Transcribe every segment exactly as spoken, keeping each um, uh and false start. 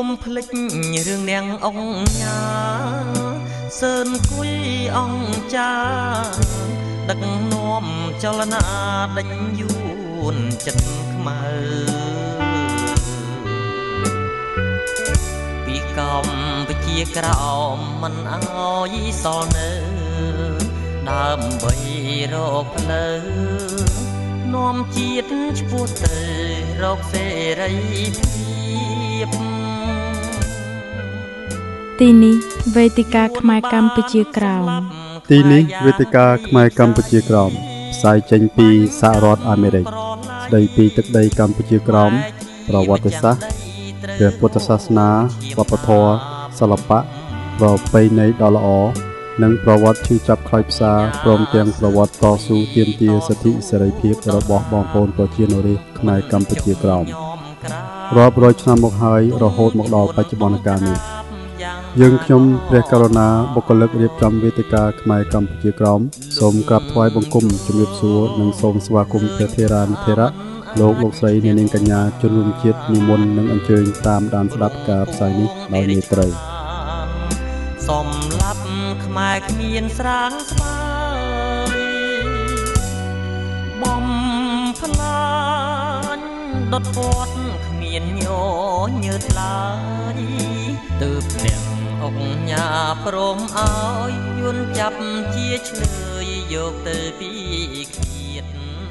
ុំភ្លេចរឿងនាងអង្គញ៉ាសឿនគួយអង្គចាដឹកនាំចលនាដេញយួនចិត្តខ្មៅពីកម្ពុជាក្រោមមិនអើយសល់នៅដើម្បីរកផ្លូវនាំជាតិឆ្ពោះទៅរកសេរីភាពទីនេះវេទិកាខ្មែរកម្ពុជាក្រោមទីនេះវេទិកាខ្មែរកម្ពុជាក្រោមផ្សាយចេញពីសហរដ្ឋអាមេរិកស្ដីពីទឹកដីកម្ពុជាក្រោមប្រវត្តិសាស្ត្រព្រះពុទ្ធសាសនាវប្បធម៌សិល្បៈប្រពៃណីដ៏ល្អនិងប្រវត្តិឈឺចាប់ខ្លោចផ្សាព្រមទាំងប្រវត្តិតស៊ូទាមទារសិទ្ធិសេរីភាពរបស់បងប្អូនប្រជាជនរាស្ត្រខ្មែរកម្ពុជាក្រោមរាប់រយឆ្នាំមកហើយរហូតមកដល់បច្ចុប្បន្នកាលនេះយើងខ្ញុំព្រះករុណាបុគ្គលិករៀបចំវេទិកាខ្មែរកម្ពុជាក្រោមសូមក្រាបថ្វាយបង្គំជំរាបសួរនិងសូមស្វាគមន៍ព្រះធេរានុធេរៈលោកលោកស្រីអ្នកនាងកញ្ញាជនរួមជាតិនិមន្តនិងអញ្ជើញតាមដានស្ដាប់ការផ្សាយនេះដោយមេត្រីសំឡាប់ខ្មែរគ្មានស្រាងស្បើយបំផ្លាញដុតពាត់គ្មានញញើតឡើយទើបអ្នកអង្គញាព្រមឲ្យយួនចាប់ជាឆ្លើយយកទៅពីឃាត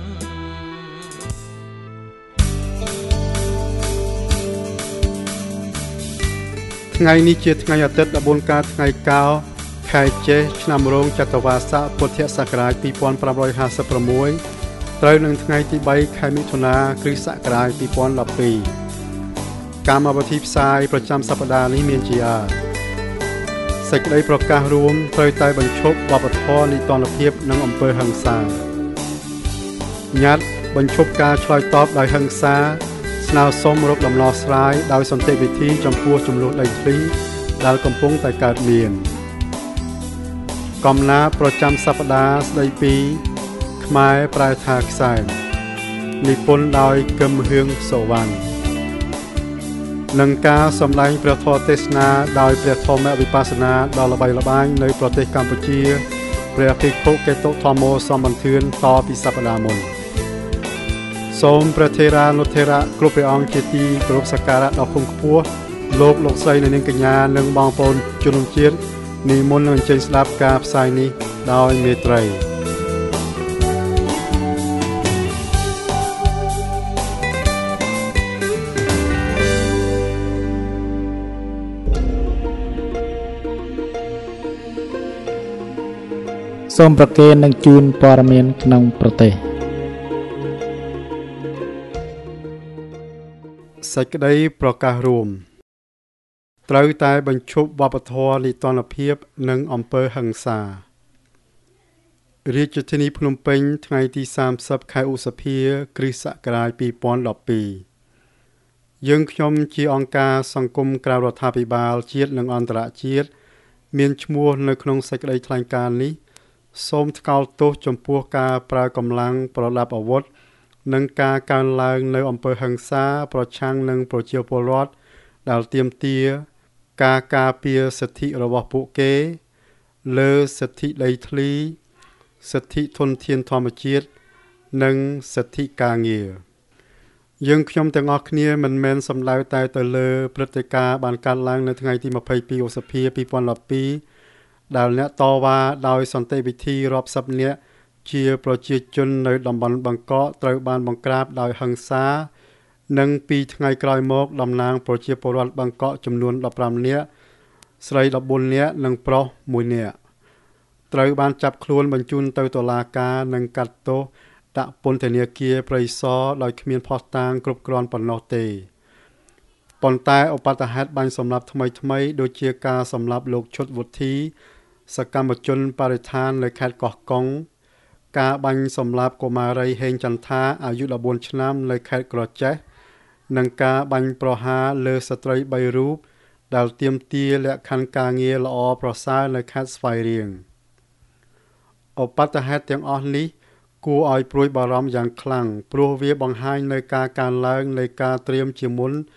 ថ្ងៃនេះជាថ្ងៃអាទិត្យដប់បួនកើតថ្ងៃកោខែចេសឆ្នាំរោងចត្វាស័កពុទ្ធសករាជពីរពាន់ប្រាំរយហាសិបប្រាំមួយត្រូវនឹងថ្ងៃទីបីខែមិថុនាគ្រិស្តសករាជពីរពាន់ដប់ពីរកម្មវិធីផ្សាយប្រចាំសប្តាហ៍នេះមានជាសេចក្តីប្រកាសរួមត្រូវតែបញ្ឈប់វប្បធម៌នីតិរដ្ឋភាពនិងអំពើហិង្សាញ៉ាត់បញ្ឈប់ការឆ្លើយតបដោយហិង្សាស្នើសុំរកដំណោះស្រាយដោយសន្តិវិធីចំពោះចំនួនដីធ្លីដែលកំពុងតែកើតមានកំណើតប្រចាំសប្តាហ៍ស្ដីពីខ្មែរប្រែថាខ្សែនិពន្ធដោយកឹមហឿងសុវណ្ណនិងការសម្ដែងព្រះធម៌ទេសនាដោយព្រះធម្មវិបស្សនាដ៏ល្បីល្បាញនៅប្រទេសកម្ពុជាព្រះភិក្ខុកេតុធម្មោសម្បន្ទឿនតពីសប្តាហ៍មុនសូមព្រះថេរានុថេរៈគ្រប់ព្រះអង្គជាទីគោរពសក្ការៈដ៏ខ្ពង់ខ្ពស់លោកលោកស្រីនិងនាងកញ្ញានិងបងប្អូនជនរួមជាតិនិមន្តនឹងអញ្ជើញស្ដាប់ការផ្សាយនេះដោយមេត្រីសូមប្រគេននឹងជូនព័ត៌មានក្នុងប្រទេសសេចក្តីប្រកាសរួមត្រូវតែបញ្ឈប់វប្បធម៌នីតិរដ្ឋភាពនិងអំពើហិង្សារាជធានីភ្នំពេញថ្ងៃទីសាមសិបខែឧសភា គ្រិស្តសករាជពីរពាន់ដប់ពីរយើងខ្ញុំជាអង្គការសង្គមក្រៅរដ្ឋាភិបាលជាតិនិងអន្តរជាតិមានឈ្មោះនៅក្នុងសេចក្តីថ្លែងការណ៍នេះសូមថ្កោលទោសចំពោះការប្រើកម្លាំងប្រដាប់អាវុធនិងការកើនឡើងនៅអំពើហិង្សាប្រឆាំងនឹងប្រជាពលរដ្ឋដែលទាមទារការការពារសិទ្ធិរបស់ពួកគេលើសិទ្ធិដីធ្លីសិទ្ធិធនធានធម្មជាតិនិងសិទ្ធិការងារយើងខ្ញុំទាំងអស់គ្នាមិនមែនសំដៅតែទៅលើព្រឹត្តិការណ៍បានកើតឡើងនៅថ្ងៃទីម្ភៃពីរឧសភាពីរពាន់ដប់ពីរដែលអ្នកតវ៉ាដោយសន្តិវិធីរាប់សិបនាក់ជាប្រជាជននៅតំបន់បង្កកត្រូវបានបង្ក្រាបដោយហិង្សានិងពីថ្ងៃក្រោយមកតំណាងប្រជាពលរដ្ឋបង្កកចំនួនដប់ប្រាំនាក់ស្រីដប់បួននាក់និងប្រុសមួយនាក់ត្រូវបានចាប់ខ្លួនបញ្ជូនទៅតុលាការនិងកាត់ទោសដាក់ពន្ធនាគារព្រៃសរដោយគ្មានភស្តុតាងគ្រប់គ្រាន់ប៉ុណ្ណោះទេប៉ុន្តែឧបទ្ទហេតុបាញ់សម្លាប់ថ្មីថ្មីដូចជាការសម្លាប់លោកឈុតវុធីសកម្មជនបរិស្ថាននៅខេត្តកោះកុងការបាញ់សម្លាប់កុមារីហេងចន្ទាអាយុដប់បួនឆ្នាំនៅខេត្តក្រចេះនិងការបាញ់ប្រហារលើស្ត្រីបីរូបដែលទាមទារលក្ខខណ្ឌការងារល្អប្រសើរនៅខេត្តស្វាយរៀងឧបទ្ទហេតុទាំងអស់នេះគួរឲ្យព្រួយបារម្ភយ៉ាងខ្លាំងព្រោះវាបង្ហាញនៅការកើនឡើងនៃការត្រៀមជាមុន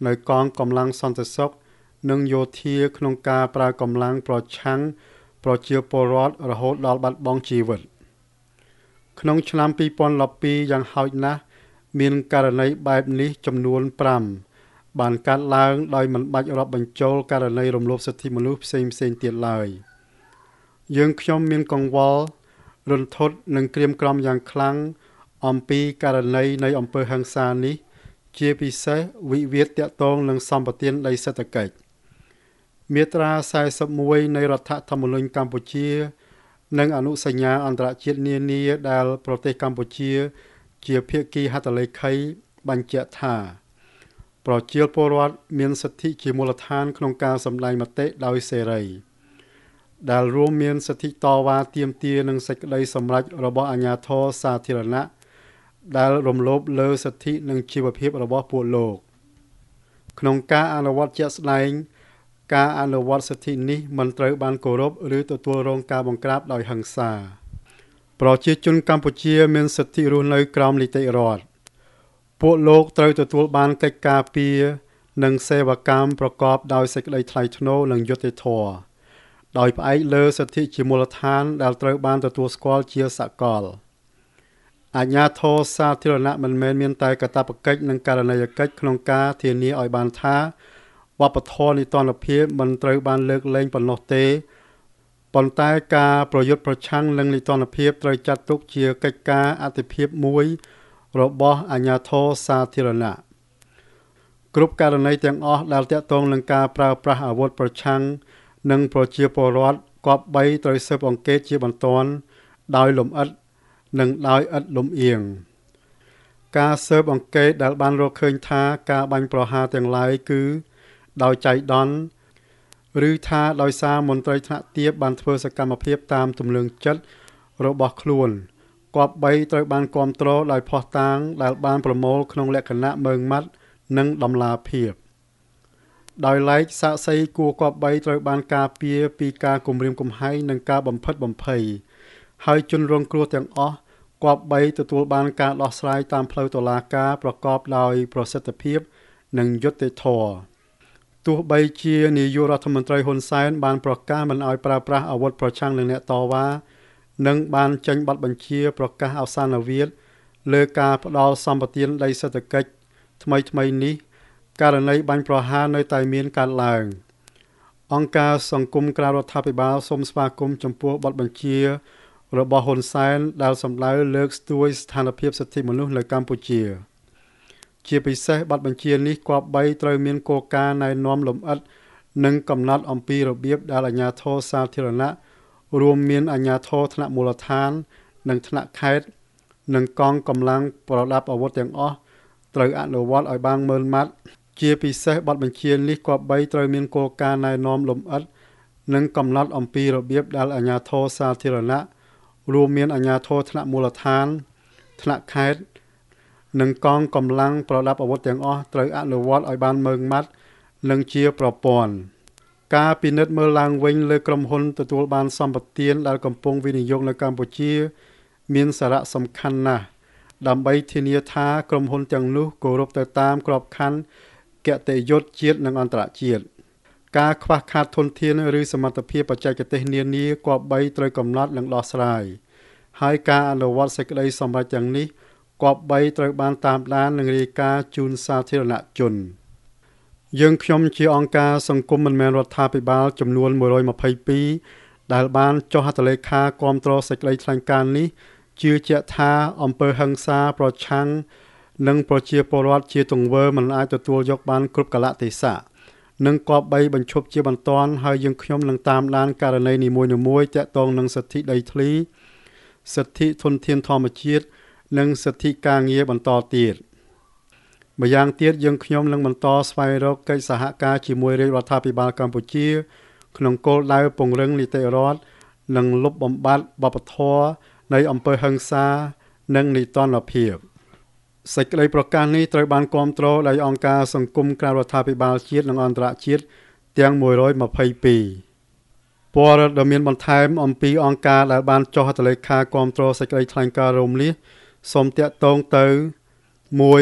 នៅកងកម្លាំងសន្តិសុខនិងយោធាក្នុងការប្រើកម្លាំងប្រឆាំងប្រជាពលរដ្ឋរហូតដល់បាត់បង់ជីវិតក្នុងឆ្នាំពីរពាន់ដប់ពីរយ៉ាងហោចណាស់មានករណីបែបនេះចំនួនប្រាំបានកាត់ឡើងដោយមិនបាច់រាប់បញ្ចូលករណីរំលោភសិទ្ធិមនុស្សផ្សេងៗទៀតឡើយយើងខ្ញុំមានកង្វល់រន្ធត់និងក្រៀមក្រំយ៉ាងខ្លាំងអំពីករណីនៃអំពើហិង្សានេះជាពិសេសវិវាទទាក់ទងនឹងសម្បទានដីសេដ្ឋកិច្ចមាត្រាសែសិបមួយនៃរដ្ឋធម្មនុញ្ញកម្ពុជានិងអនុសញ្ញាអន្តរជាតិនានាដែលប្រទេសកម្ពុជាជាភាគីហត្ថលេខីបញ្ជាក់ថាប្រជាពលរដ្ឋមានសិទ្ធិជាមូលដ្ឋានក្នុងការសម្ដែងមតិដោយសេរីដែលរួមមានសិទ្ធិតវ៉ាទាមទារនិងសេចក្តីសម្រេចរបស់អាជ្ញាធរសាធារណៈដែលរំលោភលើសិទ្ធិនិងជីវភាពរបស់ពួកលោកក្នុងការអនុវត្តជាក់ស្ដែងការអនុវត្តសិទ្ធិនេះមិនត្រូវបានគោរពឬទទួលរងការបង្ក្រាបដោយហិង្សាប្រជាជនកម្ពុជាមានសិទ្ធិរស់នៅក្រោមនីតិរដ្ឋពួកលោកត្រូវទទួលបានកិច្ចការពារនិងសេវាកម្មប្រកបដោយសេចក្តីថ្លៃថ្នូរនិងយុត្តិធម៌ដោយផ្អែកលើសិទ្ធិជាមូលដ្ឋានដែលត្រូវបានទទួលស្គាល់ជាសកលអាជ្ញាធរសាធារណៈមិនមែនមានតែកាតព្វកិច្ចនិងករណីយកិច្ចក្នុងការធានាឲ្យបានថាវប្បធម៌នីតិរដ្ឋភាពមិនត្រូវបានលើកលែងប៉ុណ្ណោះទេប៉ុន្តែការប្រយុទ្ធប្រឆាំងនឹងនីតិរដ្ឋភាពត្រូវចាត់ទុកជាកិច្ចការអាទិភាពមួយរបស់អាជ្ញាធរសាធារណៈគ្រប់ករណីទាំងអស់ដែលទាក់ទងនឹងការប្រើប្រាស់អាវុធប្រឆាំងនឹងប្រជាពលរដ្ឋគប្បីត្រូវស៊ើបអង្កេតជាបន្ទាន់ដោយលម្អិតនិងដោយឥតលំអៀងការស៊ើបអង្កេតដែលបានរកឃើញថាការបាញ់ប្រហារទាំងឡាយគឺដោយចៃដន្យឬថាដោយសារមន្ត្រីថ្នាក់ទាបបានធ្វើសកម្មភាពតាមទំនឹងចិត្តរបស់ខ្លួនគប្បីត្រូវបានគាំទ្រដោយភស្តុតាងដែលបានប្រមូលក្នុងលក្ខណៈម៉ឺងម៉ាត់និងដំណាភាពដោយឡែកសាក្សីគួរគប្បីត្រូវបានការពារពីការគំរាមកំហែងនិងការបំផិតបំភ័យហើយជនរងគ្រោះទាំងអស់គប្បីទទួលបានការដោះស្រាយតាមផ្លូវតុលាការប្រកបដោយប្រសិទ្ធភាពនិងយុត្តិធម៌ទោះបីជានាយករដ្ឋមន្ត្រីហ៊ុនសែនបានប្រកាសមិនឲ្យប្រើប្រាស់អាវុធប្រឆាំងនឹងអ្នកតវ៉ានិងបានចេញបទបញ្ជាប្រកាសអសានវាទលើការផ្ដល់សម្បទានដីសេដ្ឋកិច្ចថ្មីៗនេះករណីបាញ់ប្រហារនៅតែមានកើតឡើងអង្គការសង្គមក្រៅរដ្ឋាភិបាលសូមស្វាគមន៍ចំពោះបទបញ្ជារបស់ហ៊ុនសែនដែលសម្ដៅលើកស្ទួយស្ថានភាពសិទ្ធិមនុស្សនៅកម្ពុជាជាពិសេសបទបញ្ជានេះគប្បីត្រូវមានគោលការណ៍ណែនាំលម្អិតនិងកំណត់អំពីរបៀបដែលអាជ្ញាធរសាធារណៈរួមមានអាជ្ញាធរថ្នាក់មូលដ្ឋាននិងថ្នាក់ខេត្តនិងកងកម្លាំងប្រដាប់អាវុធទាំងអស់ត្រូវអនុវត្តឲ្យបានម៉ឺងម៉ាត់ជាពិសេសបទបញ្ជានេះគប្បីត្រូវមានគោលការណ៍ណែនាំលម្អិតនិងកំណត់អំពីរបៀបដែលអាជ្ញាធរសាធារណៈរួមមានអាជ្ញាធរថ្នាក់មូលដ្ឋានថ្នាក់ខេត្តនិងកងកម្លាំងប្រដាប់អាវុធទាំងអស់ត្រូវអនុវត្តឲ្យបានម៉ឺងម៉ាត់និងជាប្រព័ន្ធការពិនិត្យមើលឡើងវិញលើក្រុមហ៊ុនទទួលបានសម្បទានដែលកំពុងវិនិយោគនៅកម្ពុជាមានសារៈសំខាន់ណាស់ដើម្បីធានាថាក្រុមហ៊ុនទាំងនោះគោរពទៅតាមក្របខ័ណ្ឌគតិយុត្តជាតិនិងអន្តរជាតិការខ្វះខាតធនធានឬសមត្ថភាពបច្ចេកទេសនានាគប្បីត្រូវកំណត់និងដោះស្រាយហើយការអនុវត្តសេចក្តីសម្រេចទាំងនេះគប្បីត្រូវបានតាមដាននិងរាយការណ៍ជូនសាធារណជនយើងខ្ញុំជាអង្គការសង្គមមិនមែនរដ្ឋាភិបាលចំនួនមួយរយម្ភៃពីរដែលបានចុះហត្ថលេខាគាំទ្រសេចក្តីថ្លែងការណ៍នេះជឿជាក់ថាអំពើហិង្សាប្រឆាំងនិងប្រជាពលរដ្ឋជាទង្វើមិនអាចទទួលយកបានគ្រប់កលៈទេសៈនិងគប្បីបញ្ឈប់ជាបន្ទាន់ហើយយើងខ្ញុំនឹងតាមដានករណីនីមួយៗទាក់ទងនឹងសិទ្ធិដីធ្លីសិទ្ធិធនធានធម្មជាតិនិងសិទ្ធិការងារបន្តទៀតម្យ៉ាងទៀតយើងខ្ញុំនឹងបន្តស្វែងរកកិច្ចសហការជាមួយរាជរដ្ឋាភិបាលកម្ពុជាក្នុងគោលដៅពង្រឹងនីតិរដ្ឋនិងលុបបំបាត់វប្បធម៌នៃអំពើហិង្សានិងនីតិរដ្ឋភាពសេចក្តីប្រកាសនេះត្រូវបានគាំទ្រដោយអង្គការសង្គមក្រៅរដ្ឋាភិបាលជាតិនិងអន្តរជាតិទាំងមួយរយម្ភៃពីរព័ត៌មានបន្ថែមអំពីអង្គការដែលបានចុះហត្ថលេខាគាំទ្រសេចក្តីថ្លែងការណ៍រំលាយសូមតាក់ទងទៅមួយ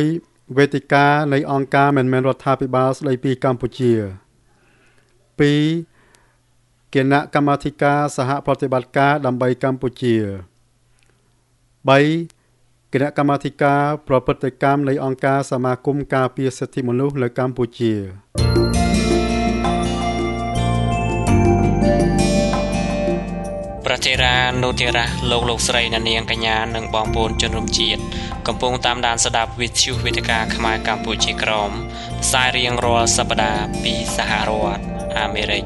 វេទិកានៃអង្គការមិនមែនរដ្ឋាភិបាលស្ដីពីកម្ពុជាពីរគណៈកម្មាធិការសហប្រតិបត្តិការដើម្បីកម្ពុជាបីគណៈកម្មាធិការប្រព្រឹត្តកម្មនៃអង្គការសមាគមការពារសិទ្ធិមនុស្សនៅកម្ពុជាប្រតិរានុតិរៈលោកលោកស្រីនាងកញ្ញានិងបងប្អូនជនរួមជាតិកំពុងតាមដានស្ដាប់វិទ្យុវេទិកាខ្មែរកម្ពុជាក្រមផ្សាយរៀងរាល់សប្ដាហ៍ពីសហរដ្ឋអាមេរិក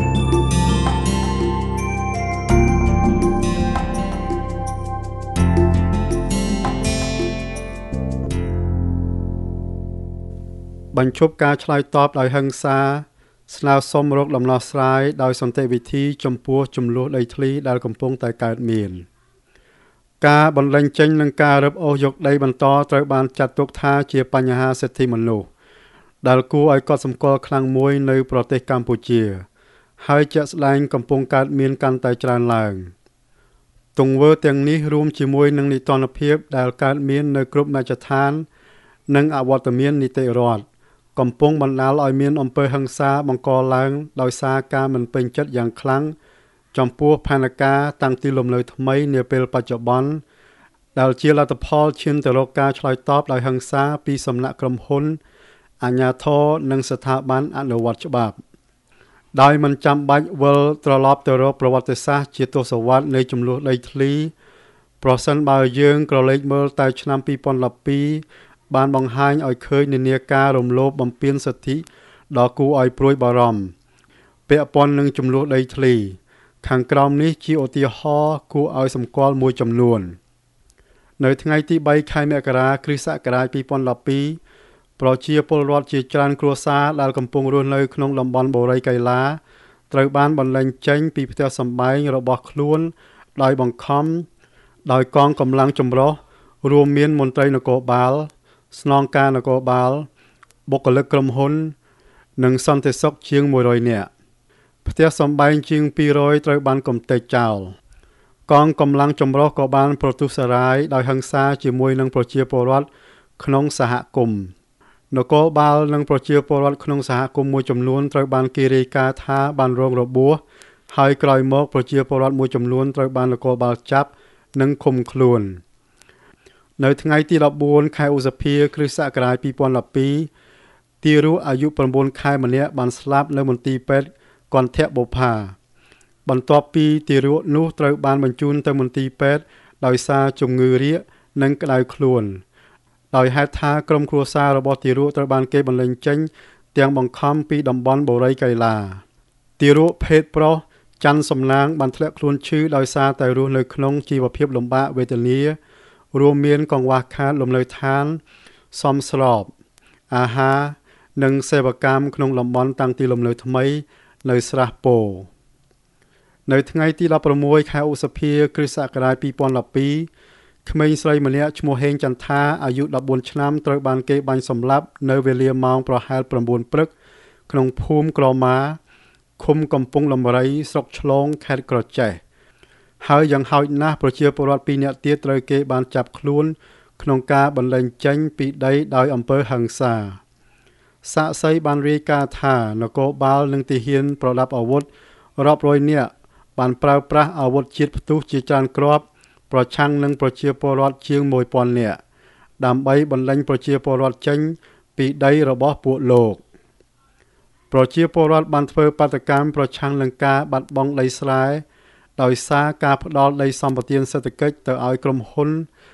បញ្ឈប់ការឆ្លើយតបដោយហិង្សាស្នើសុំរកដំណោះស្រាយដោយសន្តិវិធីចំពោះចំនួនដីធ្លីដែលកំពុងតែកើតមានការបន្លែងចេញនិងការរឹបអូសយកដីបន្តត្រូវបានចាត់ទុកថាជាបញ្ហាសិទ្ធិមនុស្សដែលគួរឲ្យកត់សម្គាល់ខ្លាំងមួយនៅប្រទេសកម្ពុជាហើយជាក់ស្ដែងកំពុងកើតមានកាន់តែច្រើនឡើងទង្វើទាំងនេះរួមជាមួយនឹងនីតិរដ្ឋភាពដែលកើតមាននៅគ្រប់មជ្ឈដ្ឋាននិងអវត្តមាននីតិរដ្ឋកំពុងបណ្ដាលឲ្យមានអំពើហិង្សាបង្កឡើងដោយសារការមិនពេញចិត្តយ៉ាងខ្លាំងចំពោះផែនការតាំងទីលំនៅថ្មីនាពេលបច្ចុប្បន្នដែលជាលទ្ធផលឈានទៅរកការឆ្លើយតបដោយហិង្សាពីសំណាក់ក្រុមហ៊ុនអាជ្ញាធរនិងស្ថាប័នអនុវត្តច្បាប់ដោយមិនចាំបាច់វិលត្រឡប់ទៅរកប្រវត្តិសាស្ត្រជាទសវត្សរ៍នៃចំនួនដីធ្លីប្រសិនបើយើងក្រឡេកមើលតែឆ្នាំពីរពាន់ដប់ពីរបានបង្ហាញឲ្យឃើញនានាការរំលោភបំពានសិទ្ធិដ៏គួរឲ្យព្រួយបារម្ភពាក់ព័ន្ធនឹងចំនួនដីធ្លីខាងក្រោមនេះជាឧទាហរណ៍គួរឲ្យសម្គាល់មួយចំនួននៅថ្ងៃទីបីខែមករាគ្រិស្តសករាជពីរពាន់ដប់ពីរប្រជាពលរដ្ឋជាច្រើនគ្រួសារដែលកំពុងរស់នៅក្នុងតំបន់បូរីកៃឡាត្រូវបានបន្លែងចេញពីផ្ទះសម្បែងរបស់ខ្លួនដោយបង្ខំដោយកងកម្លាំងចម្រុះរួមមានមន្ត្រីនគរបាលស្នងការនគរបាលបុគ្គលិកក្រុមហ៊ុននិងសន្តិសុខជាងមួយរយនាក់ផ្ទះសម្បែងជាងពីររយត្រូវបានកំទេចចោលកងកម្លាំងចម្រុះក៏បានប្រទុសរាយដោយហិង្សាជាមួយនឹងប្រជាពលរដ្ឋក្នុងសហគមន៍នគរបាលនិងប្រជាពលរដ្ឋក្នុងសហគមន៍មួយចំនួនត្រូវបានគេរាយការណ៍ថាបានរងរបួសហើយក្រោយមកប្រជាពលរដ្ឋមួយចំនួនត្រូវបាននគរបាលចាប់និងឃុំខ្លួននៅថ្ងៃទីដប់បួនខែឧសភាគ្រិស្តសករាជពីរពាន់ដប់ពីរទារកអាយុប្រាំបួនខែម្នាក់បានស្លាប់នៅមន្ទីរពេទ្យកន្ធបុប្ផាបន្ទាប់ពីទារកនោះត្រូវបានបញ្ជូនទៅមន្ទីរពេទ្យដោយសារជំងឺរាគនិងក្តៅខ្លួនដោយហេតុថាក្រុមគ្រួសាររបស់ទារកត្រូវបានគេបន្លែងចេញទាំងបង្ខំពីតំបន់បូរីកៃឡាទារកភេទប្រុសច័ន្ទសំណាងបានធ្លាក់ខ្លួនឈឺដោយសារតែរស់នៅក្នុងជីវភាពលំបាកវេទនារួមមានកង្វះខាតលំនៅឋានសមស្របអាហារនិងសេវាកម្មក្នុងតំបន់តាំងទីលំនៅថ្មីនៅស្រះពោនៅថ្ងៃទីដប់ប្រាំមួយខែឧសភាគ្រិស្តសករាជពីរពាន់ដប់ពីរក្មេងស្រីម្នាក់ឈ្មោះហេងចន្ទថាអាយុដប់បួនឆ្នាំត្រូវបានគេបាញ់សម្លាប់នៅវេលាម៉ោងប្រហែលប្រាំបួនព្រឹកក្នុងភូមិក្រមាឃុំកំពង់លំរីស្រុកឆ្លងខេត្តក្រចេះហើយយ៉ាងហោចណាស់ប្រជាពលរដ្ឋពីរនាក់ទៀតត្រូវគេបានចាប់ខ្លួនក្នុងការបន្លែងចេញពីដីដោយអំពើហិង្សាសាក្សីបានរាយការណ៍ថានគរបាលនិងទាហានប្រដាប់អាវុធរាប់រយនាក់បានប្រើប្រាស់អាវុធជាតិផ្ទុះជាច្រើនគ្រាប់ប្រឆាំងនឹងប្រជាពលរដ្ឋជាងមួយពាន់នាក់ដើម្បីបន្លែងប្រជាពលរដ្ឋចេញពីដីរបស់ពួកលោកប្រជាពលរដ្ឋបានធ្វើបាតកម្មប្រឆាំងនឹងការបាត់បង់ដីស្រែដោយសារការផ្ដាល់ដីសម្បត្តិសេដ្ឋកិច្ចទៅឲ្យក្រុមហ៊ុន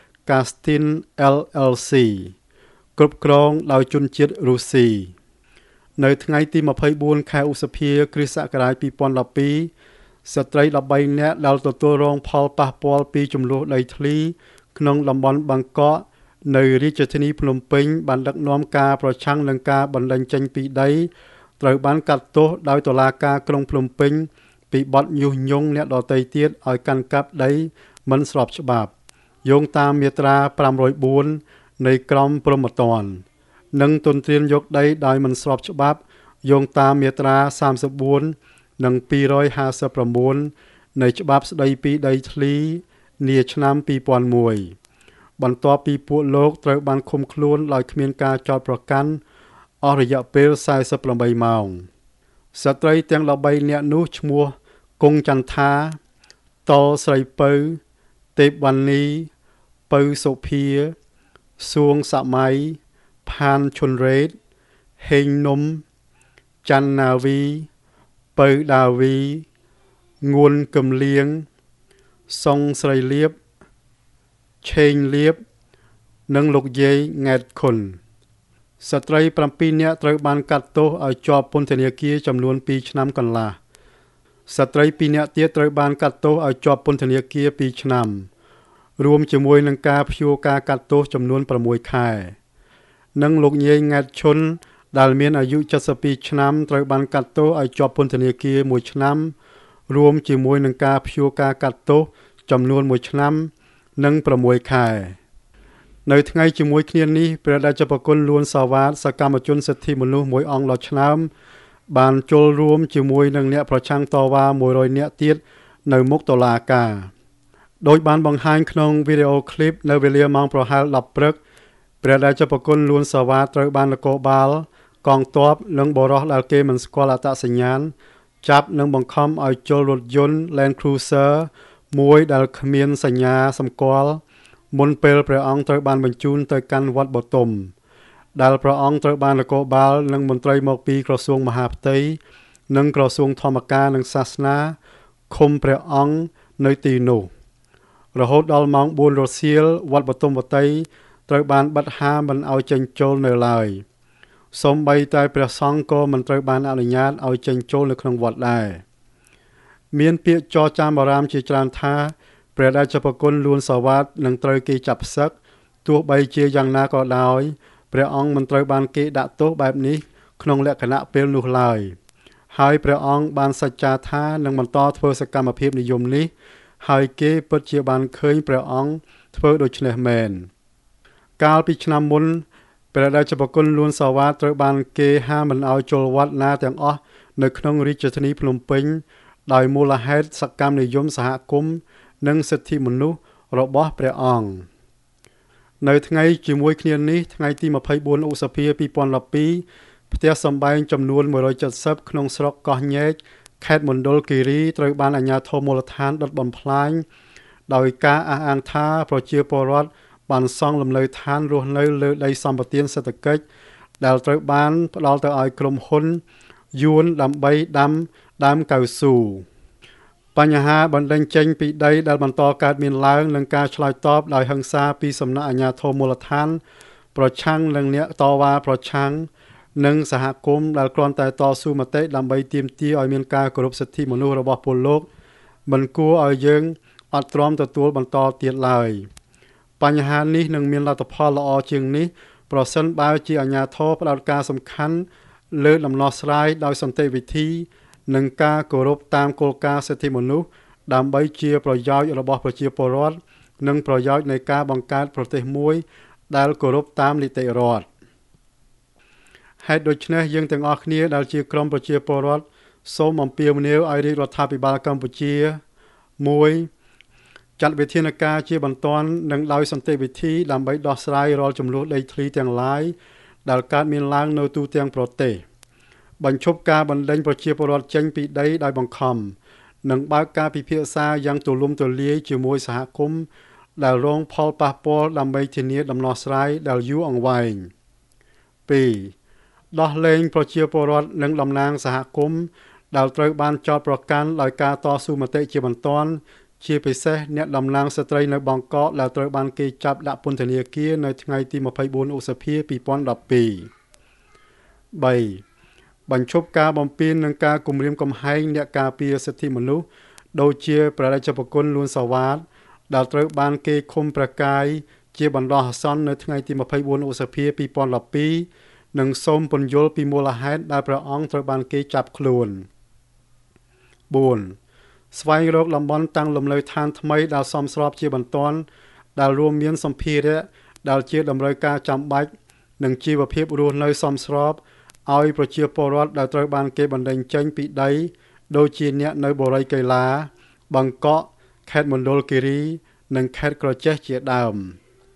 Castin អែល អែល ซี គ្រប់គ្រងដោយជនជាតិរុស្ស៊ីនៅថ្ងៃទីម្ភៃបួនខែឧសភាគ្រិស្តសករាជពីរពាន់ដប់ពីរស្ត្រីដប់បីនាក់ដែលទទួលរងផលប៉ះពាល់ពីចំនួនដីធ្លីក្នុងតំបន់បាងកកនៅរាជធានីភ្នំពេញបានដឹកនាំការប្រឆាំងនឹងការបណ្តេញចេញពីដីត្រូវបានកាត់ទោសដោយតុលាការក្រុងភ្នំពេញពីបទញុះញង់អ្នកដទៃទៀតឲ្យកាន់កាប់ដីមិនស្របច្បាប់យោងតាមមាត្រាប្រាំរយបួននៃក្រមព្រហ្មទណ្ឌនិងទន្ទ្រានយកដីដោយមិនស្របច្បាប់យោងតាមមាត្រាសាមសិបបួននិងពីររយហាសិបប្រាំបួននៃច្បាប់ស្តីពីដីធ្លីនាឆ្នាំពីរពាន់មួយបន្ទាប់ពីពួកលោកត្រូវបានឃុំខ្លួនដោយគ្មានការចោទប្រកាន់អស់រយៈពេលសែសិបប្រាំបីម៉ោងស្ត្រីទាំងដប់បីនាក់នោះឈ្មោះគង់ចន្ទថាតលស្រីពៅទេពវណ្ណីពៅសុភាសួងសម័យផានឈុនរ៉េតហេងនំច័ន្ទណាវីពៅដាវីងួនកំលៀងសុងស្រីលៀបឆេងលៀបនិងលោកយាយង៉ែតខុនស្ត្រីប្រាំពីរនាក់ត្រូវបានកាត់ទោសឲ្យជាប់ពន្ធនាគារចំនួនពីរឆ្នាំកន្លះស្ត្រីពីរនាក់ទៀតត្រូវបានកាត់ទោសឲ្យជាប់ពន្ធនាគារពីរឆ្នាំរួមជាមួយនឹងការព្យួរការកាត់ទោសចំនួនប្រាំមួយខែនិងលោកយាយង៉ែតឈុនដែលមានអាយុ칠십ពីរឆ្នាំត្រូវបានកាត់ទោសឲ្យជាប់ពន្ធនាគារមួយឆ្នាំរួមជាមួយនឹងការព្យួរការកាត់ទោសចំនួនមួយឆ្នាំនិងប្រាំមួយខែនៅថ្ងៃជាមួយគ្នានេះព្រះរាជប្រគុណលួនសាវ៉ាតសកម្មជនសិទ្ធិមនុស្សមួយអង្គដ៏ឆ្នើមបានចូលរួមជាមួយនឹងអ្នកប្រឆាំងតវ៉ាមួយរយនាក់ទៀតនៅមុខតុលាការដោយបានបង្ហាញក្នុងវីដេអូឃ្លីបនៅវេលាម៉ោងប្រហែលដប់ព្រឹកព្រះរាជប្រគុណលួនសាវ៉ាតត្រូវបាននគរបាលកងទ័ពនិងបរិសុទ្ធដែលគេមិនស្គាល់អត្តសញ្ញាណចាប់និងបង្ខំឲ្យចូលរថយន្ត Land Cruiser មួយដែលគ្មានសញ្ញាសម្គាល់មុនពេលព្រះអង្គត្រូវបានបញ្ជូនទៅកាន់វត្តបទុមដែលព្រះអង្គត្រូវបាននគរបាលនិងមន្ត្រីមកពីក្រសួងមហាផ្ទៃនិងក្រសួងធម្មការនិងសាសនាឃុំព្រះអង្គនៅទីនោះរហូតដល់ម៉ោងបួនរសៀលវត្តបទុមវតីត្រូវបានបិទហាមមិនឲ្យចេញចូលនៅឡើយសូម្បីតែព្រះសង្ឃក៏មិនត្រូវបានអនុញ្ញាតឲ្យចេញចូលនៅក្នុងវត្តដែរមានពាក្យចចាមអារាមជាច្រើនថាព្រះរាជប្រគុណលួនសាវ៉ាតនឹងត្រូវគេចាប់ផ្សឹកទោះបីជាយ៉ាងណាក៏ដោយព្រះអង្គមិនត្រូវបានគេដាក់ទោសបែបនេះក្នុងលក្ខណៈពេលនោះឡើយហើយព្រះអង្គបានសច្ចាថានឹងបន្តធ្វើសកម្មភាពនិយមនេះហើយគេពិតជាបានឃើញព្រះអង្គធ្វើដូច្នេះមែនកាលពីឆ្នាំមុនព្រះរាជប្រគុណលួនសាវ៉ាតត្រូវបានគេហាមមិនឲ្យចូលវត្តណាទាំងអស់នៅក្នុងរាជធានីភ្នំពេញដោយមូលហេតុសកម្មនិយមសហគមន៍និងសិទ្ធិមនុស្សរបស់ព្រះអង្គនៅថ្ងៃជាមួយគ្នានេះថ្ងៃទីម្ភៃបួនឧសភាពីរពាន់ដប់ពីរផ្ទះសម្បែងចំនួនមួយរយเจ็ดสิบក្នុងស្រុកកោះញែកខេត្តមណ្ឌលគិរីត្រូវបានអាជ្ញាធរមូលដ្ឋានដុតបំផ្លាញដោយការអះអាងថាប្រជាពលរដ្ឋបានសង់លំនៅឋានរស់នៅលើដីសម្បត្តិសេដ្ឋកិច្ចដែលត្រូវបានផ្ដល់ទៅឲ្យក្រុមហ៊ុនយួនដើម្បីដាំដើមកៅស៊ូបញ្ហាបណ្ដេញចេញពីដីដែលបន្តកើតមានឡើងនិងការឆ្លើយតបដោយហិង្សាពីសំណាក់អាជ្ញាធរមូលដ្ឋានប្រឆាំងនឹងអ្នកតវ៉ាប្រឆាំងនិងសហគមន៍ដែលគ្រាន់តែតស៊ូមតិដើម្បីទាមទារឲ្យមានការគោរពសិទ្ធិមនុស្សរបស់ពលលោកមិនគួរឲ្យយើងអត់ទ្រាំទទួលបន្តទៀតឡើយបញ្ហានេះនឹងមានលទ្ធផលល្អជាងនេះប្រសិនបើជាអាជ្ញាធរផ្ដោតការសំខាន់លើដំណោះស្រាយដោយសន្តិវិធីនិងការគោរពតាមគោលការណ៍សិទ្ធិមនុស្សដើម្បីជាប្រយោជន៍របស់ប្រជាពលរដ្ឋនិងប្រយោជន៍នៃការបង្កើតប្រទេសមួយដែលគោរពតាមនីតិរដ្ឋហេតុដូច្នេះយើងទាំងអស់គ្នាដែលជាក្រុមប្រជាពលរដ្ឋសូមអំពាវនាវឲ្យរាជរដ្ឋាភិបាលកម្ពុជាមួយចាត់វិធានការជាបន្ទាន់និងដោយសន្តិវិធីដើម្បីដោះស្រាយរាល់ចំនួនដីធ្លីទាំងឡាយដែលកើតមានឡើងនៅទូទាំងប្រទេសបញ្ឈប់ការបណ្ដេញប្រជាពលរដ្ឋចេញពីដីដោយបង្ខំនិងបើកការពិភាក្សាយ៉ាងទូលំទូលាយជាមួយសហគមន៍ដែលរងផលប៉ះពាល់ដើម្បីធានាដំណោះស្រាយដែលយូរអង្វែងពីរដោះលែងប្រជាពលរដ្ឋនិងតំណាងសហគមន៍ដែលត្រូវបានចោទប្រកាន់ដោយការតស៊ូមតិជាបន្ទាន់ជាពិសេសអ្នកតំណាងស្ត្រីនៅបង់កកដែលត្រូវបានគេចាប់ដាក់ពន្ធនាគារនៅថ្ងៃទីម្ភៃបួនឧសភាពីរពាន់ដប់ពីរ បីបញ្ឈប់ការបំពាននិងការគំរាមកំហែងអ្នកការពារសិទ្ធិមនុស្សដូចជាព្រះរាជប្រគុណលួនសាវ៉ាតដែលត្រូវបានគេឃុំប្រកាយជាបណ្ដោះអាសន្ននៅថ្ងៃទីម្ភៃបួនឧសភាពីរពាន់ដប់ពីរនិងសូមពន្យល់ពីមូលហេតុដែលព្រះអង្គត្រូវបានគេចាប់ខ្លួន បួនស្វែងរកតំបន់តាំងលំនៅឋានថ្មីដែលសមស្របជាបន្ទាន់ដែលរួមមានសម្ភារៈដែលជាតម្រូវការចាំបាច់និងជីវភាពរស់នៅសមស្របឲ្យប្រជាពលរដ្ឋដែលត្រូវបានគេបណ្ដេញចេញពីដីដូចជាអ្នកនៅបូរីកេឡាបឹងកក់ខេត្តមណ្ឌលគិរីនិងខេត្តក្រចេះជាដើម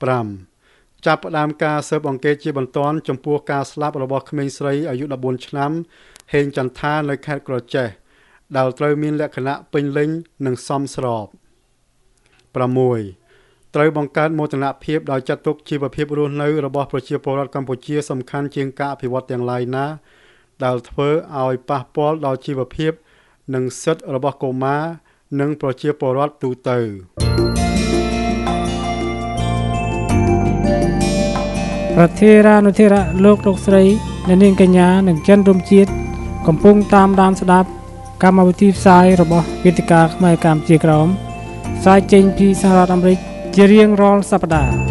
ប្រាំចាប់ផ្ដើមការស៊ើបអង្កេតជាបន្ទាន់ចំពោះការស្លាប់របស់ក្មេងស្រីអាយុដប់បួនឆ្នាំហេងចន្ទថានៅខេត្តក្រចេះដែលត្រូវមានលក្ខណៈពេញលេញនិងសមស្របប្រាំមួយត្រូវបង្កើតមោទនភាពដោយចាត់ទុកជីវភាពរស់នៅរបស់ប្រជាពលរដ្ឋកម្ពុជាសំខាន់ជាងការអភិវឌ្ឍទាំងឡាយណាដែលធ្វើឲ្យប៉ះពាល់ដល់ជីវភាពនិងសិទ្ធិរបស់កុមារនិងប្រជាពលរដ្ឋទូទៅប្រធានានុធិរៈលោកលោកស្រីអ្នកនាងកញ្ញានិងចិនរំជាតិកំពុងតាមដានស្ដាប់កម្មវិធីផ្សាយរបស់វេទិកាខ្មែរកម្ពុជាក្រោមផ្សាយចេញពីសហរដ្ឋអាមេរិកជារៀងរាល់សប្តាហ៍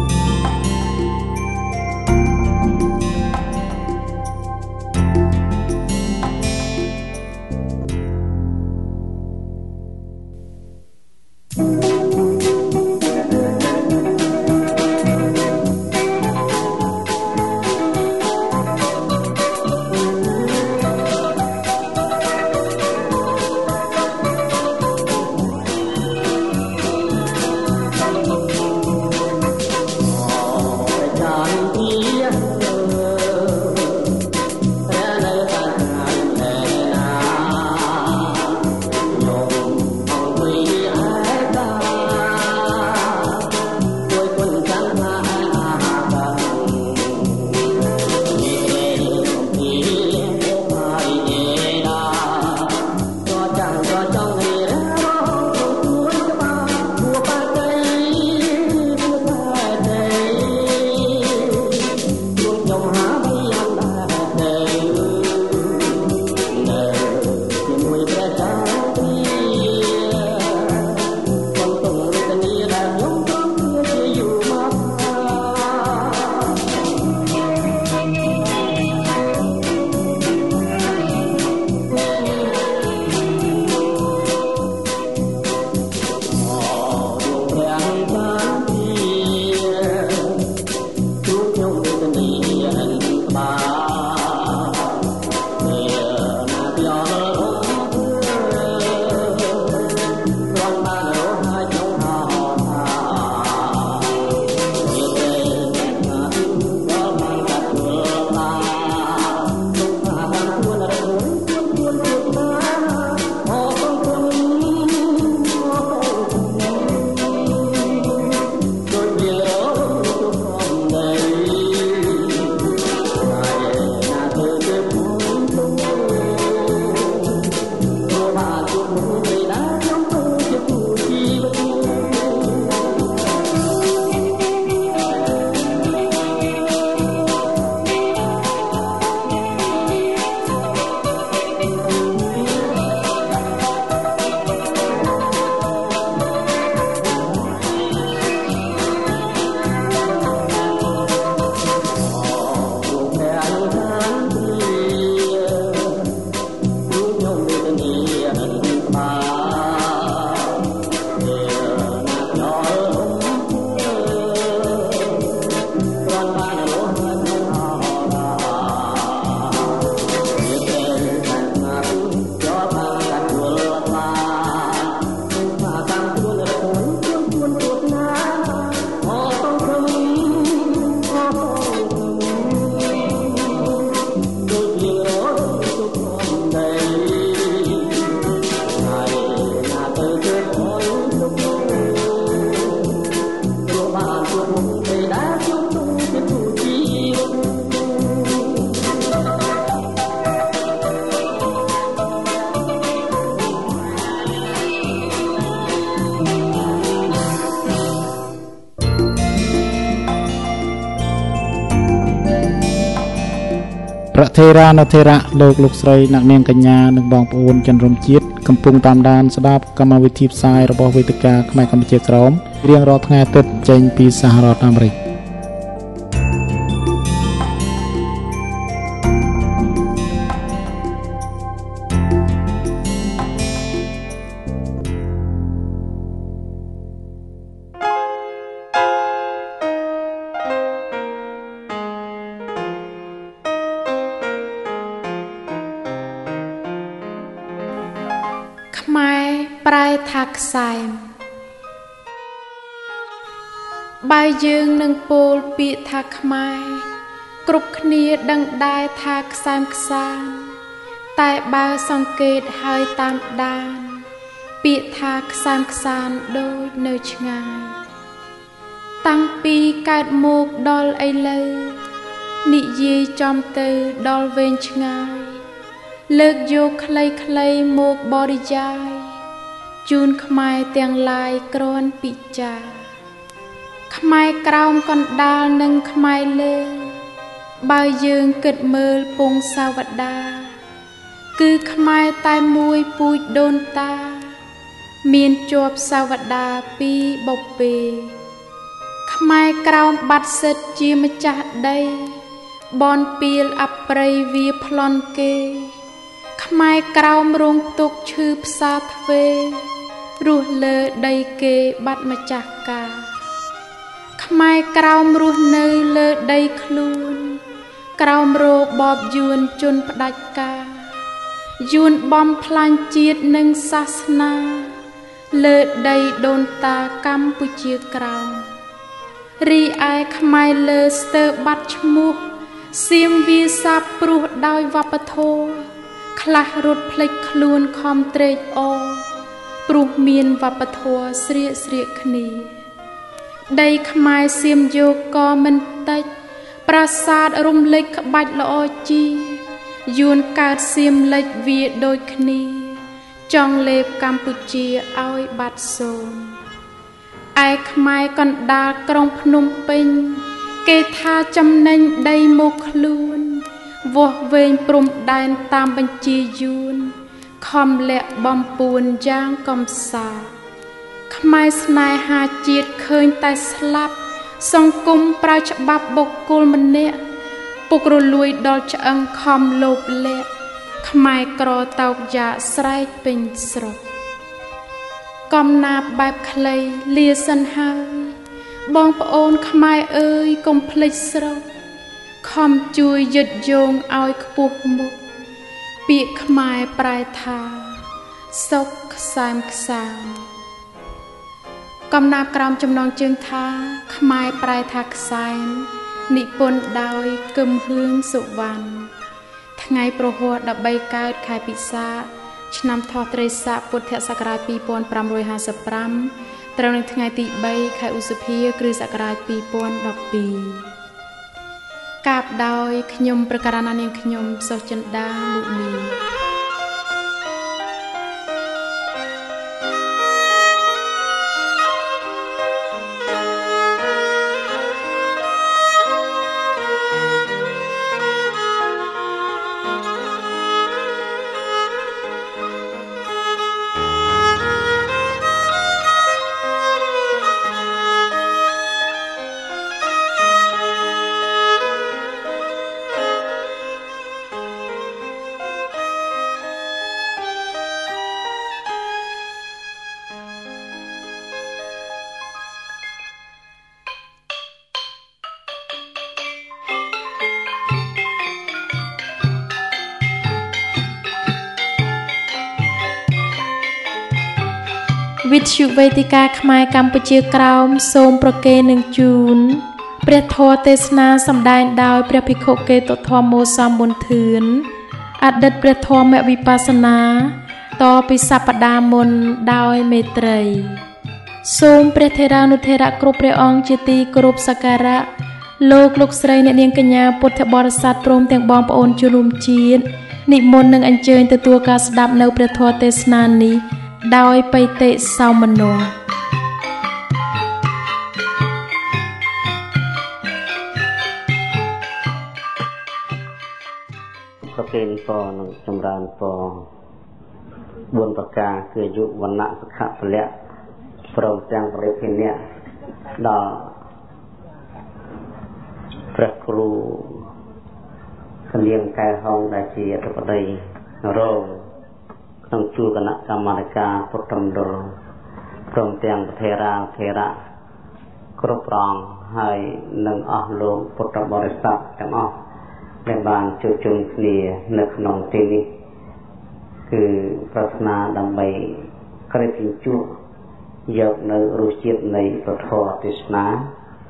ប្រធានានុធិរៈលោកលោកស្រីអ្នកនាងកញ្ញានិងបងប្អូនជនរួមជាតិកំពុងតាមដានស្ដាប់កម្មវិធីផ្សាយរបស់វេទិកាខ្មែរកម្ពុជាក្រោមរៀងរាល់ថ្ងៃអាទិត្យចេញពីសហរដ្ឋអាមេរិកខ្មែរប្រែថាខ្សែមបើយើងនឹងពោលពាក្យថាខ្មែរគ្រប់គ្នាដឹងដែរថាខ្សែមខ្សានតែបើសង្កេតហើយតាមដានពាក្យថាខ្សែមខ្សានដូចនៅឆ្ងាយតាំងពីកើតមកដល់ឥឡូវនិយាយចំទៅដល់វែងឆ្ងាយលើកយកខ្លីៗមកបរិយាយជូនខ្មែរទាំងឡាយក្រនពិចារខ្មែរក្រោមកណ្ដាលនិងខ្មែរលើបើយើងគិតមើលពងសាវតាគឺខ្មែរតែមួយពូជដូនតាមានជាប់សាវតាពីបុព្វេខ្មែរក្រោមបាត់សិទ្ធជាម្ចាស់ដីបនពីលអប្រិយវាប្លន់គេខ្មែរក្រោមរងទុកឈឺផ្សាទ្វេរស់លើដីគេបាត់ម្ចាស់ការខ្មែរក្រោមរស់នៅលើដីខ្លួនក្រោមរបបយួនជន់ផ្ដាច់ការយួនបំផ្លាញជាតិនិងសាសនាលើដីដូនតាកម្ពុជាក្រោមរីឯខ្មែរលើស្ទើរបាត់ឈ្មោះសៀមវាសាបព្រោះដោយវប្បធម៌ខ្លះរត់ភ្លេចខ្លួនខំត្រេកអរព្រោះមានវប្បធម៌ស្រៀកស្រៀកគ្នាដីខ្មែរសៀមយកក៏មិនតិចប្រាសាទរំលេចក្បាច់ល្អជាយួនកើតសៀមលិចវាដូចគ្នាចង់លេបកម្ពុជាឲ្យបាត់សូន្យឯខ្មែរកណ្ដាលក្រុងភ្នំពេញគេថាចំណេញដីមកខ្លួនវាស់វែងព្រំដែនតាមបញ្ជាយួនខំលាក់បំពួនយ៉ាងកំសាខ្មែរស្នេហាជាតិឃើញតែស្លាប់សង្គមប្រើច្បាប់បុគ្គលម្នាក់ពុករលួយដល់ឆ្អឹងខំលោបលាក់ខ្មែរក្រតោកយ៉ាស្រែកពេញស្រុកកំណាបបែបខ្លីលាសិនហើយបងប្អូនខ្មែរអើយកុំភ្លេចស្រុកខំជួយយឹតយងឲ្យខ្ពស់មុខពាក្យខ្មែរប្រែថាសុខខ្សែមខ្សានកំណាបក្រោមចំណងជើងថាខ្មែរប្រែថាខ្សែមនិពន្ធដោយគឹមហឿងសុវណ្ណថ្ងៃប្រហ័សដប់បីកើតខែពិសាឆ្នាំថោះត្រីស័កពុទ្ធសករាជពីរពាន់ប្រាំរយហាសិបប្រាំត្រូវនៅថ្ងៃទីបីខែឧសភាគ្រិស្តសករាជពីរពាន់ដប់ពីរកាបដោយខ្ញុំប្រកាសណានាងខ្ញុំសុចិន្តាមុនី វិទ្យុវេទិកាខ្មែរកម្ពុជាក្រោមសូមប្រគេននឹងជូនព្រះធម៌ទេសនាសម្ដែងដោយព្រះភិក្ខុកេតុធម្មោសមប៊ុនធឿនអតីតព្រះធម្មវិបស្សនាតពីសព្ទាមុនដោយមេត្រីសូមព្រះថេរានុថេរៈគ្រប់ព្រះអង្គជាទីគោរពសក្ការៈលោកលោកស្រីអ្នកនាងកញ្ញាពុទ្ធបរិស័ទព្រមទាំងបងប្អូនជនរួមជាតិនិមន្តនឹងអញ្ជើញទទួលការស្ដាប់នៅព្រះធម៌ទេសនានេះដោយបិតិសោមនស្សប្រគេនពរនឹងចម្រើនពរបួនប្រការគឺអាយុវណ្ណៈសុខៈពលៈព្រមទាំងបរិភិនៈដល់ព្រះគ្រូកលៀនកែហងដែលជាអធិបតីរងក្នុងជួរគណៈកម្មាធិការពុទ្ធមណ្ឌលព្រមទាំងប្រធេរាធេរៈគ្រប់ប្រងហើយនឹងអស់លោកពុទ្ធបរិស័ទទាំងអស់ដែលបានជួបជុំគ្នានៅក្នុងទីនេះគឺប្រាថ្នាដើម្បីក្រេបជញ្ជក់យកនៅរសជាតិនៃពធទេសនា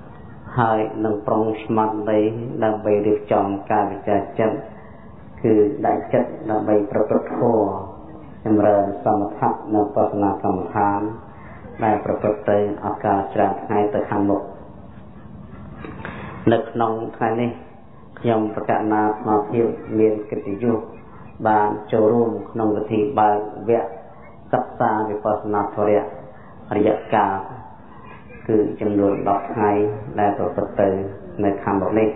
ហើយនឹងប្រុងស្មាត់នៃដើម្បីរៀបចំការវិចារចិត្តគឺដាក់ចិត្តដើម្បីប្រព្រឹត្តធម៌ចម្រើនសមថៈនិងបស្សនាកម្មដ្ឋានដែលប្រព្រឹត្តទៅអកាលច្រើនថ្ងៃទៅខាងមុខនៅក្នុងថ្ងៃនេះខ្ញុំប្រកាសណាស្មារតីមានកិត្តិយសបានចូលរួមក្នុងពិធីបើកវគ្គសិក្សាវិបស្សនាធម៌រយៈកាលគឺចំនួនដប់ថ្ងៃដែលប្រព្រឹត្តទៅនៅខាងមុខនេះ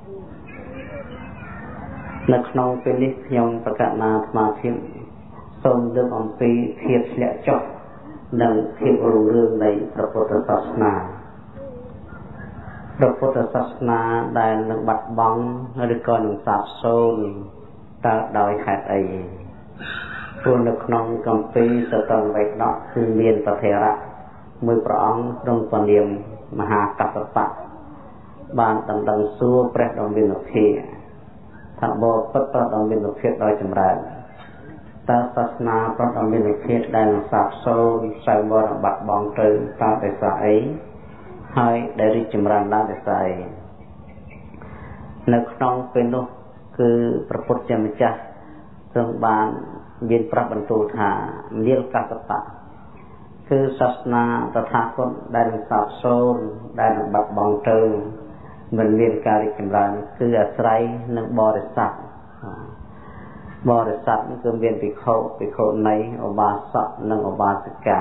នៅក្នុងពេលនេះខ្ញុំប្រកាសណាស្មារតីសូមលើកអំពីភាពធ្លាក់ចុះនិងភាពរុងរឿងនៃព្រះពុទ្ធសាសនាព្រះពុទ្ធសាសនាដែលនឹងបាត់បង់ឬក៏នឹងសាបសូន្យតើដោយហេតុអីព្រោះនៅក្នុងគម្ពីរសតវេដកគឺមានប្រធរៈមួយព្រះអង្គក្នុងពនាមមហាកស្សបៈបានដណ្ដឹងសួរព្រះដ៏មានឧភាថាបបពិតព្រះដ៏មានឧភាដោយចម្រើនតើសាសនាព្រះដ៏មានឧភាដែលសាបសូន្យសៅមរបាត់បង់ទៅតើដោយសារអីហើយដែលរីកចម្រើនឡើងដោយសារអីនៅក្នុងពេលនោះគឺព្រះពុទ្ធជាម្ចាស់ទ្រង់បានមានប្រាប់បន្ទូលថានាលកស្សបៈគឺសាសនាតថាគតដែលសាបសូន្យដែលបាត់បង់ទៅមិនមានការរីកចម្រើនគឺអាស្រ័យនឹងបរិស័ទបរិស័ទគឺមានភិក្ខុភិក្ខុនីឧបាសកនិងឧបាសិកា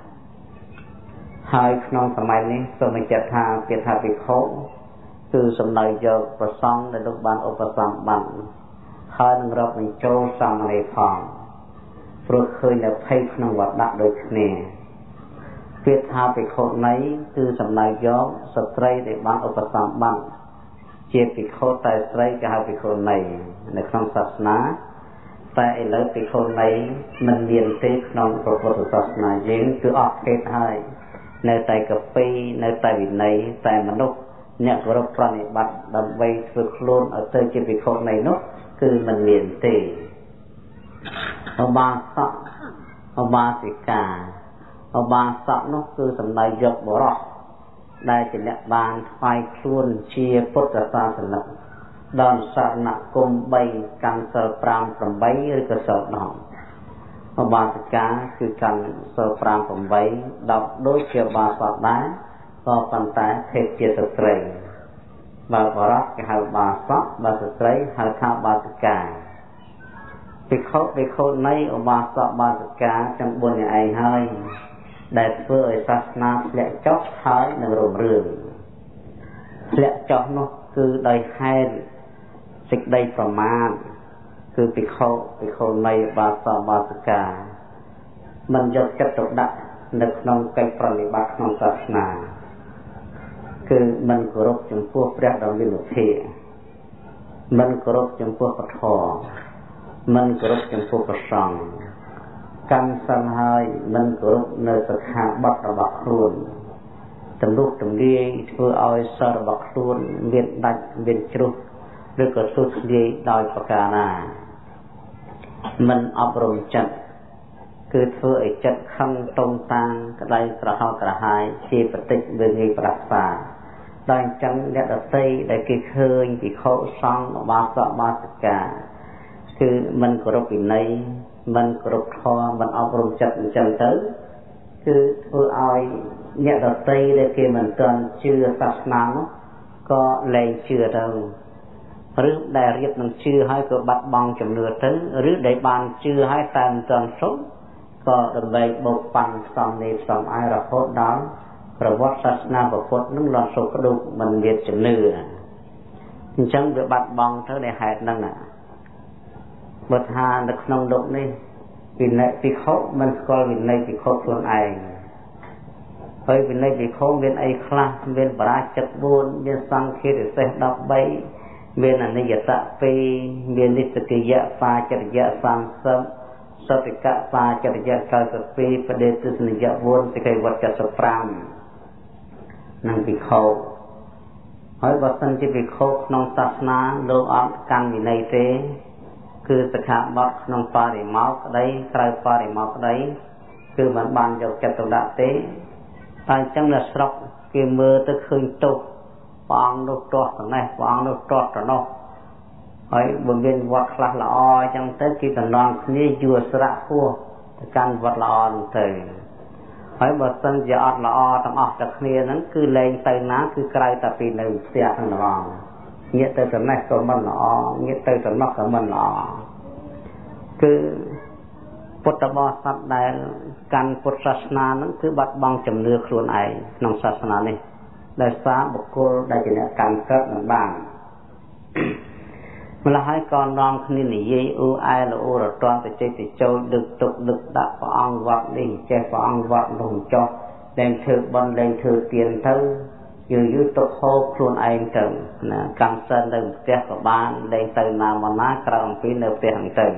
ហើយក្នុងសម័យនេះសូមបញ្ជាក់ថាពាក្យថាភិក្ខុគឺសំដៅយកប្រសង្ឃដែលលោកបានឧបសម្បត្តិហើយនឹងរាប់បញ្ចូលសាមណេរផងព្រោះឃើញនៅភ័យក្នុងវត្តដូចគ្នាពាក្យថាភិក្ខុនីគឺសំដៅយកស្ត្រីដែលបានឧបសម្បត្តិជាភិក្ខុតែស្រីគេហៅភិក្ខុនីនៅក្នុងសាសនាតែឥឡូវភិក្ខុនីមិនមានទេក្នុងព្រះពុទ្ធសាសនាយើងគឺអស់ភេទហើយនៅតែកពីនៅតែវិន័យតែមនុស្សអ្នកគោរពប្រណិប័តដើម្បីធ្វើខ្លួនឲ្យទៅជាភិក្ខុនីនោះគឺមិនមានទេឧបាសកឧបាសិកាឧបាសកនោះគឺសំដៅយកបរិសុទ្ធដែលជាអ្នកបានថ្វាយខ្លួនជាពុទ្ធសាសនិកដល់សរណគមបីកាន់សិលប្រាំប្រាំបីឬក៏សិលដប់ឧបាសិកាគឺកាន់សិលប្រាំប្រាំបីដប់ដូចជាឧបាសកដែរក៏ប៉ុន្តែភេទជាស្ត្រីបើបរិសុទ្ធគេហៅឧបាសកបើស្ត្រីហៅថាឧបាសិកាភិក្ខុភិក្ខុនីឧបាសកឧបាសិកាទាំងបួននេះឯងហើយដែលធ្វើឲ្យសាសនាធ្លាក់ចុះហើយនឹងរុងរឿងធ្លាក់ចុះនោះគឺដោយហេតុសេចក្តីប្រមាទគឺភិក្ខុភិក្ខុនីឧបាសកឧបាសិកាមិនយកចិត្តទុកដាក់នៅក្នុងកិច្ចប្រតិបត្តិក្នុងសាសនាគឺមិនគោរពចំពោះព្រះដ៏មានឧភាមិនគោរពចំពោះពធមិនគោរពចំពោះព្រះសង្ឃកម្មសិលហើយមិនគោរពនៅសិក្ខាបទរបស់ខ្លួនទំនុកទំលាយធ្វើឲ្យសិលរបស់ខ្លួនមានដាច់មានជ្រុះឬក៏ទស្សន៍លាយដោយប្រការណាមិនអប់រំចិត្តគឺធ្វើឲ្យចិត្តខឹងតុងតាំងក្តីក្រហោក្រហាយជាបតិចវាងាយប្រសាដោយអញ្ចឹងអ្នកដទៃដែលគេឃើញភិក្ខុសង្ឃឧបាសកឧបាសិកាគឺមិនគោរពវិន័យមិនគោរពធម៌មិនអប់រំចិត្តអញ្ចឹងទៅគឺធ្វើឲ្យអ្នកដទៃដែលគេមិនទាន់ជឿសាសនានោះក៏លែងជឿទៅឬដែលរៀបនឹងជឿហើយក៏បាត់បង់ជំនឿទៅឬដែលបានជឿហើយតែមិនទាន់សុខក៏ដើម្បីបោកប៉ាន់ផ្សំនេះផ្សំអាយរហូតដល់ប្រវត្តិសាសនាពុទ្ធនឹងលន់សុខក្ដុកមិនមានជំនឿអញ្ចឹងវាបាត់បង់ទៅដោយហេតុហ្នឹងបើថានៅក្នុងលោកនេះវិន័យភិក្ខុមិនស្គាល់វិន័យភិក្ខុខ្លួនឯងហើយវិន័យភិក្ខុមានអីខ្លះមានបរាជិកបួនមានសង្ឃារិសេសដប់បីមានអនិយតៈពីរមាននិស្សកិយៈបាចរិយៈសាមសិបសតិកៈបាចរិយៈកោសិបពីរបដិទស្សនិយៈវនសិក្ខវត្ត七十ប្រាំនឹងភិក្ខុហើយបើសិនជាភិក្ខុក្នុងសាសនាលោកអត់កាន់វិន័យទេគឺសិក្ខាបទក្នុងបរិមោក្តីក្រៅបរិមោក្តីគឺមិនបានយកចិត្តទុកដាក់ទេតែអញ្ចឹងនៅស្រុកគេមើលទៅឃើញទោសបងនោះទាស់ទៅនេះបងនោះទាស់ទៅនោះហើយបើមានវត្តខ្លះល្អអញ្ចឹងទៅគេតំណងគ្នាយួរស្រៈពោះទៅកាន់វត្តល្អនោះទៅហើយបើសិនជាអត់ល្អទាំងអស់តែគ្នាហ្នឹងគឺលែងទៅណាគឺក្រៅតែពីនៅផ្ទះហ្នឹងហ្មងញាក់ទៅទៅនេះក៏មិនល្អញាក់ទៅទៅនោះក៏មិនល្អគឺពុទ្ធបរិស័ទដែលកាន់ពុទ្ធសាសនាហ្នឹងគឺបាត់បង់ជំនឿខ្លួនឯងក្នុងសាសនានេះដោយសារបុគ្គលដែលជាអ្នកកាន់កើតមិនបានម្ល៉េះហើយក៏នាំគ្នានិយាយអ៊ូអែលអ៊ូរតនទៅចេះទៅចូលដឹកទុកដឹកដាក់ព្រះអង្គវត្តនេះចេះព្រះអង្គវត្តនោះចុះលែងធ្វើបន់លែងធ្វើទានទៅយូរយូរទុកហូបខ្លួនឯងទៅណាកម្មសិននៅផ្ទះក៏បានលែងទៅណាមកណាក្រៅអំពីនៅផ្ទះហ្នឹងទៅ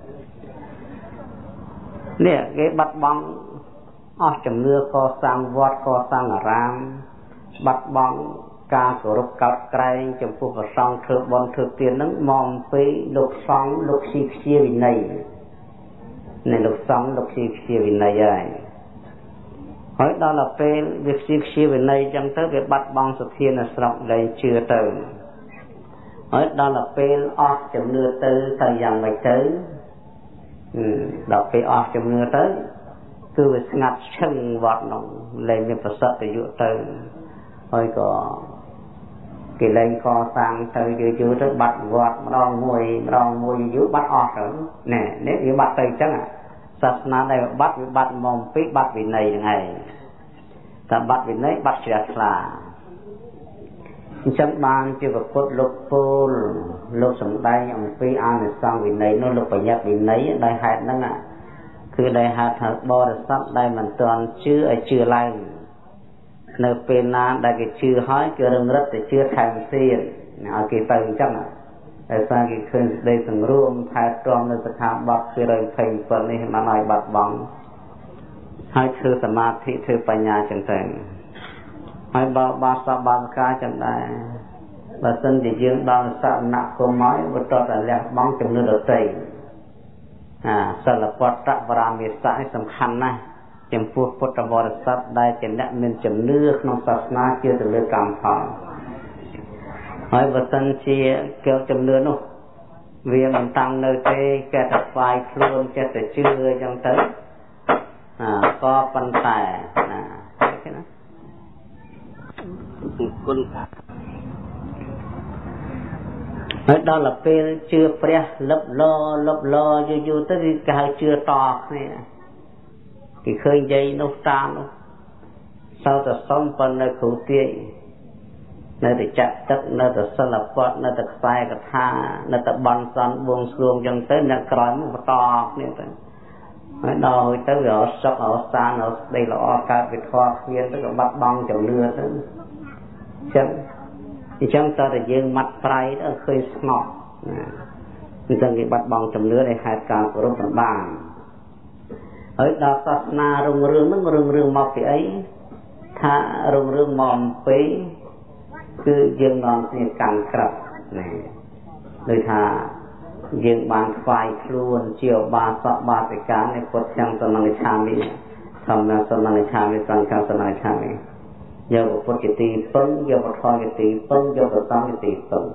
នេះគេបាត់បង់អស់ជំនឿកសាងវត្តកសាងអារាមបាត់បង់ការគោរពកោតក្រែងចំពោះព្រះសង្ឃធ្វើបុណ្យធ្វើទានហ្នឹងមកអំពីលោកសង្ឃលោកស៊ីខ្ជាវិន័យនៃលោកសង្ឃលោកស៊ីខ្ជាវិន័យហើយហើយដល់ទៅពេលវាស៊ីខ្ជាវិន័យអញ្ចឹងទៅវាបាត់បង់សុធានស្រុកលែងជឿទៅហើយដល់ទៅពេលអស់ជំនឿទៅទៅយ៉ាងម៉េចទៅដល់ពេលអស់ជំនឿទៅគឺវាស្ងាត់ឈឹងវត្តនោះលែងមានប្រសិទ្ធយុទៅហើយក៏គេលែងកសាងទៅយូរយូរទៅបាត់វត្តម្ដងមួយម្ដងមួយយូរបាត់អស់ទៅណែនេះវាបាត់ទៅអញ្ចឹងសាសនាដែលបាត់វាបាត់មកពីបាត់វិន័យហ្នឹងឯងតែបាត់វិន័យបាត់ជ្រះថ្លាអញ្ចឹងបានជាពុទ្ធលោកពោលលោកសំដែងអំពីអានិសង្សវិន័យនោះលោកបញ្ញត្តិវិន័យដោយហេតុហ្នឹងគឺដោយហេតុថាបរិស័ទដែលមិនទាន់ជឿឲ្យជឿឡើងនៅពេលណាដែលគេជឿហើយគេរឹងរឹតទៅជឿថែមទៀតឲ្យគេទៅអញ្ចឹងតែសារគេឃើញសេចក្តីសង្រួមថែទាំនៅស្ថាប័នពីរយភ័យប៉ុណ្នេះមិនឲ្យបាត់បង់ហើយធ្វើសមាធិធ្វើបញ្ញាចឹងទៅហើយបើបាសបាសកាចឹងដែរបើសិនជាយើងដល់សនៈគុំហើយវាតតែលះបង់ជំនឿដទៃអាសិលពតបរាមេសៈនេះសំខាន់ណាស់ចំពោះពុទ្ធបរិស័ទដែលជាអ្នកមានជំនឿក្នុងសាសនាជាទៅលើកម្មផលហើយបើសិនជាគេជំនឿនោះវាមិនតាំងនៅទេគេតែស្វែងខ្លួនចេះតែជឿអញ្ចឹងទៅអាក៏ប៉ុន្តែណាឃើញណាគុណហើយដល់ទៅពេលជឿព្រះលឹបលលឹបលយូរយូរទៅគេហៅជឿតគ្នាគេឃើញយាយនោះតាមនោះសោតសំប៉ុននៅគ្រូទាយនៅតែចាក់ទឹកនៅតែសិលពតនៅតែខ្សែកថានៅតែបន់សន់បួងសួងចឹងទៅអ្នកក្រោយមកបន្តគ្នាទៅហើយដល់ទៅវាអត់សុខអត់សានអត់ស្ដីល្អកើតវិធរគ្មានទៅក៏បាត់បង់ជំនឿទៅចឹងអញ្ចឹងតើតែយើងមាត់ប្រៃទៅឃើញស្ងប់ណាអញ្ចឹងគេបាត់បង់ជំនឿដែលហេតុការគោរពមិនបានហើយដល់សាសនារុងរឿងហ្នឹងរុងរឿងមកពីអីថារុងរឿងមកអំពីគឺយើងនាំគ្នាកាន់ក្របណាដូចថាយើងបានស្វែងខ្លួនជាបាសកបាសិកានៃពុទ្ធចន្ទនឆាមីធម្មសនឆាមីសង្ឃសនឆាមីយកពុទ្ធជាទីពឹងយកពធជាទីពឹងយកប្រសង្ឃជាទីពឹង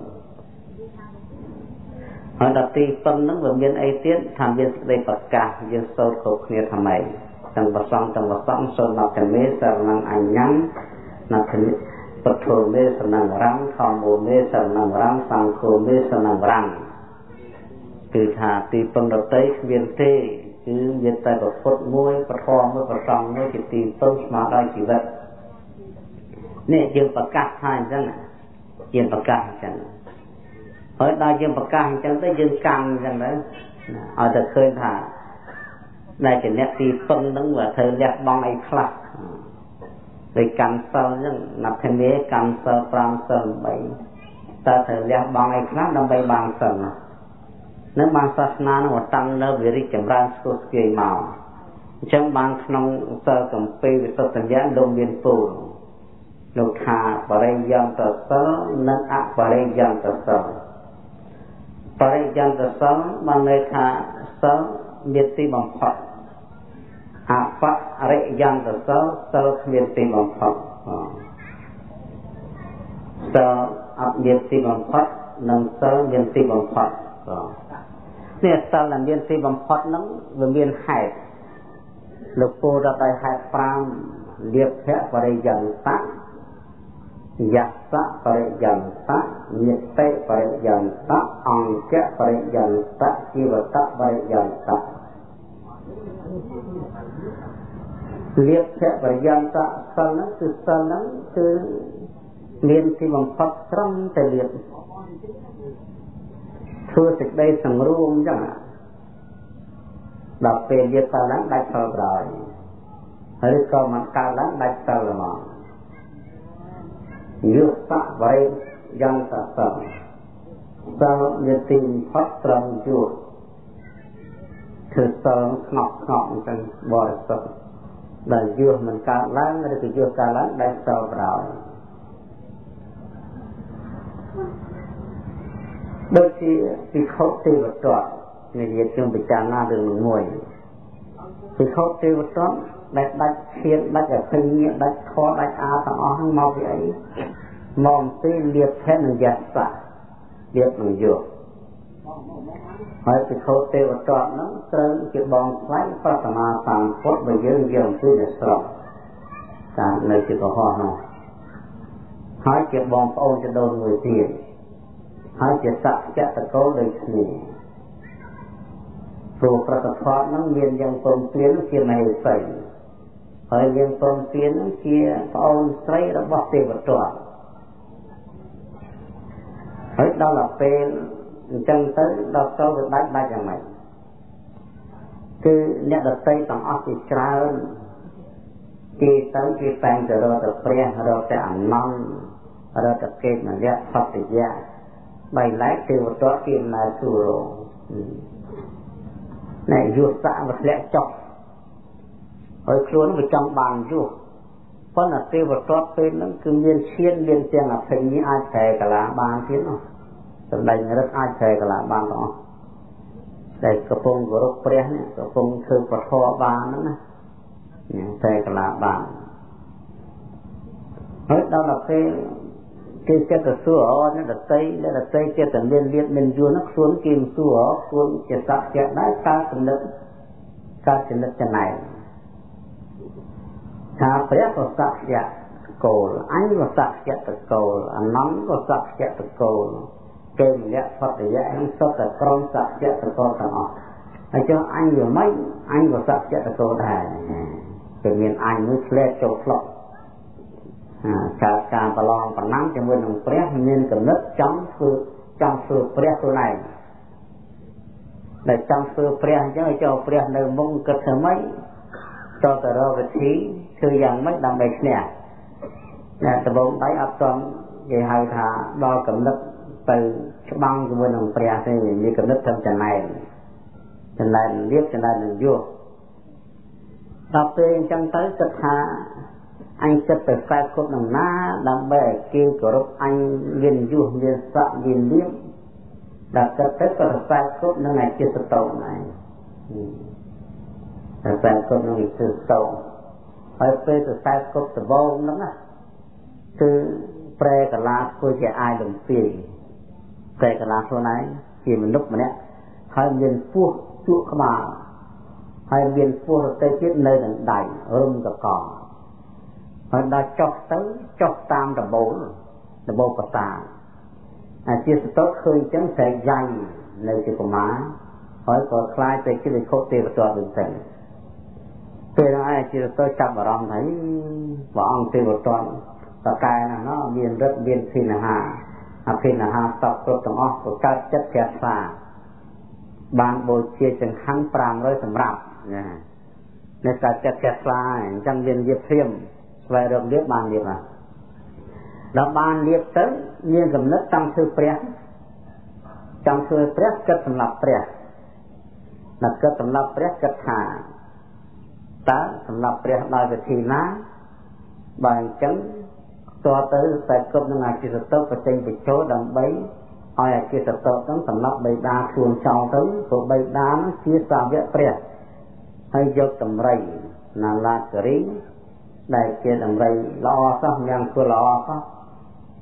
ហើយដល់ទីពឹងហ្នឹងវាមានអីទៀតថាមានសេចក្តីប្រកាសយើងសូត្រគ្រប់គ្នាថាម៉េចទាំងប្រសង្ឃទាំងប្រសង្ឃសូត្រមកមេសរណអញ្ញំណាគនិពធមេសរណរំធម្មមេសរណរំសង្ឃមេសរណរំគឺថាទីពឹងដតីគ្មានទេគឺមានតែពុទ្ធមួយពធមួយប្រសង្ឃមួយជាទីពឹងស្មើដោយជីវិតនេះយើងប្រកាសថាអញ្ចឹងយើងប្រកាសអញ្ចឹងហើយដល់យើងប្រកាសអញ្ចឹងទៅយើងកម្មអញ្ចឹងទៅឲ្យតែឃើញថាដែលជាអ្នកទីពឹងហ្នឹងវាត្រូវលះបង់អីខ្លះដោយកម្មសិលអញ្ចឹងណាត់ធាកម្មសិលប្រាំសិលបីតើត្រូវលះបង់អីខ្លះដើម្បីបានសិលនឹងបានសាសនានឹងតាំងនៅវិរិយចម្រើនស្គស្គាយមកអញ្ចឹងបានក្នុងសិលកម្ពីវិសុទ្ធញ្ញលោកមានពូលលោកថាបរិយន្តសិលនិងអបរិយន្តសិលបរិយន្តសិលបានន័យថាសិលមានទីបំផុតអបរិយន្តសិលសិលគ្មានទីបំផុតសិលអត់មានទីបំផុតនិងសិលមានទីបំផុតនេះសិលដែលមានទីបំផុតហ្នឹងវាមានហេតុលោកពូរត់ដោយហេតុប្រាំលៀបភៈបរិយន្តៈយស្សៈបរិយន្តៈនិតិបរិយន្តៈអង្គៈបរិយន្តៈជីវតៈបរិយន្តៈលៀបភៈបរិយន្តៈសិលហ្នឹងគឺសិលហ្នឹងគឺមានទីបំផុតត្រឹមតែលៀបធ្វើសេចក្តីសង្រួមអញ្ចឹងដល់ពេលលៀបសិលហ្នឹងដាច់សិលក្រោយហើយក៏មិនកើតឡើងដាច់សិលហ្មងយុទ្ធៈបរិយន្តៈសិលសិលមានទីបំផុតត្រឹមយុទ្ធធ្វើសិលស្ងប់ស្ងប់អញ្ចឹងបរិសុទ្ធដែលយុទ្ធមិនកើតឡើងឬក៏យុទ្ធកើតឡើងដាច់សិលក្រោយដូចជាពិខុទេវទត្តនិយាយជុំពិចារណារឿងមួយពិខុទេវទត្តដែលដាច់ឈានដាច់អភិញ្ញាដាច់ខដាច់អាទាំងអស់ហ្នឹងមកពីអីមកអំពីលៀបភៈនិងយស្សៈលៀបនឹងយុទ្ធហើយពិខុទេវទត្តហ្នឹងត្រូវជាបងស្វែងប្រតមាសម្ពុទ្ធបើយើងយកអំពីអ្នកស្រុកតាមនៅជាកុហកនោះហើយជាបងប្អូនចដូនមួយទៀតហើយជាសក្យតកោដូចគ្នាព្រោះប្រតិផតហ្នឹងមានយ៉ាងព្រមព្រៀងជាមហេសីហើយយើងព្រមព្រៀងហ្នឹងជាប្អូនស្រីរបស់ទេវទត្តហើយដល់ទៅពេលអញ្ចឹងទៅដល់ទៅវាដាច់ដាច់យ៉ាងម៉េចគឺអ្នកដតីទាំងអស់ជាច្រើនគេទៅគេតែងទៅរកទៅព្រះរកទៅអនន្តរកទៅគេមលៈផតយៈបីឡែកទេវទត្តគេណែសួរណែយុទ្ធៈវាធ្លាក់ចុះហើយខ្លួនវាចង់បានយុទ្ធប៉ុន្តែទេវទត្តពេលហ្នឹងគឺមានឈានមានទាំងអភិញ្ញាអាចប្រែកលាបានទៀតនោះសម្ដែងរឹកអាចប្រែកលាបានទាំងអស់ដែលកំពុងគោរពព្រះនេះកំពុងធ្វើពធបានហ្នឹងណាប្រែកលាបានហើយដល់ទៅពេលគេចិត្តទៅសួរអត់ដតីដតីចិត្តតែមានលៀបមានយួនហ្នឹងខ្លួនគេមិនសួរខ្លួនជាសក្តិដែរកើតចំណិតកើតចំណិតចំណែកថាព្រះក៏សក្តិកូលអញក៏សក្តិតកូលអនន្តក៏សក្តិតកូលគេមលៈផតយៈហ្នឹងសុទ្ធតែក្រុមសក្តិតកូលទាំងអស់ហើយចុះអញវាមិនអញក៏សក្តិតកូលដែរគឺមានអញមួយឆ្លែកចូលផ្លុកការការប្រឡងប្រណាំជាមួយនឹងព្រះមានកំណត់ចង់ធ្វើចង់ធ្វើព្រះខ្លួនឯងដែលចង់ធ្វើព្រះអញ្ចឹងឲ្យចូលព្រះនៅមុខគិតធ្វើម៉េចតើតរវិធីធ្វើយ៉ាងម៉េចដើម្បីឈ្នះតែដបងដៃអត់ទាន់គេហៅថាដល់កំណត់ទៅច្បាំងជាមួយនឹងព្រះទេមានកំណត់ត្រឹមចំណែនចំណែនលៀបចំណែននឹងយោដល់ពេលអញ្ចឹងទៅគិតថាអញចិត្តទៅខ្សែគប់នឹងណាដើម្បីឲ្យគេគោរពអញមានយុះមានស័កមានលៀបដល់ទៅទៅក៏ខ្សែគប់នឹងឯចិត្តតោណែតែខ្សែគប់នឹងចិត្តតោហើយពេលខ្សែគប់ដបងហ្នឹងណាគឺប្រែកលាធ្វើជាអាយលំពីប្រែកលាខ្លួនឯងជាមនុស្សម្នាក់ហើយមានពោះជក់ក្បាលហើយមានពោះរទេទៀតនៅនឹងដៃរុំកកហើយដល់ចុះទៅចុះតាមដបូលដបូលកតាអាជាសតឃើញអញ្ចឹងស្រែកយ៉ៃនៅជាប្រមាហើយក៏ខ្លាយទៅជាវិខុទេវទត្តវិញទៅពេលហ្នឹងអាជាសតចាប់អារម្មណ៍ថាព្រះអង្គទេវទត្តតកែណាស់ណោះមានរិទ្ធមានភិនហាអភិនហាសពគ្រប់ទាំងអស់ក៏កើតចិត្តជ្រះថ្លាបានបូជាចង្ហាន់ប្រាំរយសម្រាប់ណានេះកើតចិត្តជ្រះថ្លាអញ្ចឹងមានយាភៀមស្វែងរកលៀបបានលៀបណាដល់បានលៀបទៅមានកំណត់ចង់ធ្វើព្រះចង់ធ្វើព្រះគិតសម្រាប់ព្រះដល់គិតសម្រាប់ព្រះគិតថាតើសម្រាប់ព្រះដោយវិធីណាបើអញ្ចឹងតើទៅតែគប់នឹងអាចិសតោបច្ចេកបញ្ចូលដើម្បីឲ្យអាចិសតោហ្នឹងសម្រាប់បិតាខ្លួនចោលទៅព្រោះបិតាហ្នឹងជាសាវកព្រះហើយយកតម្រៃណាឡាគរីដែលជាតម្រៃល្អសោះយ៉ាងគួរល្អសោះ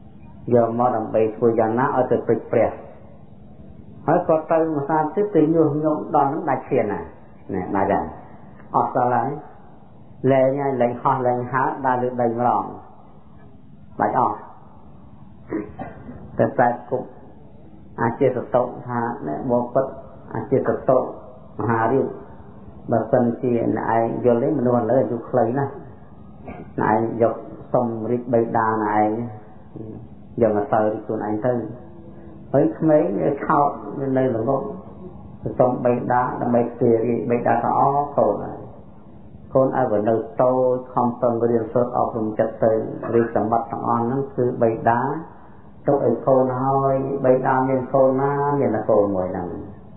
យកមកដើម្បីធ្វើយ៉ាងណាឲ្យទៅពេចព្រះហើយក៏ទៅមួយសាទៀតទៅញុះញង់ដល់នឹងដាច់ឈានណាណាដាច់ហើយអត់ដល់ហើយលែងហើយលែងហោះលែងហើរដើរលើដីម្ដងដាច់អស់តែតែគុកអាជាសតុថាបបពិតអាជាសតុមហារាជបើសិនជាណែឯងយល់ទេមនុស្សលើយូរខ្លីណាស់ណែឯងយកសុំរិទ្ធបិតាណែឯងយកមកទៅខ្លួនឯងទៅហើយក្មេងខោតនៅល្ងងសុំបិតាដើម្បីទារីបិតាក៏អស់កូនហើយកូនឲ្យនៅតូចខំប្រឹងរៀនសូត្រអប់រំចិត្តទៅរីសម្បត្តិទាំងអស់ហ្នឹងគឺបិតាទុកឲ្យកូនហើយបិតាមានកូនណាមានតែកូនមួយហ្នឹង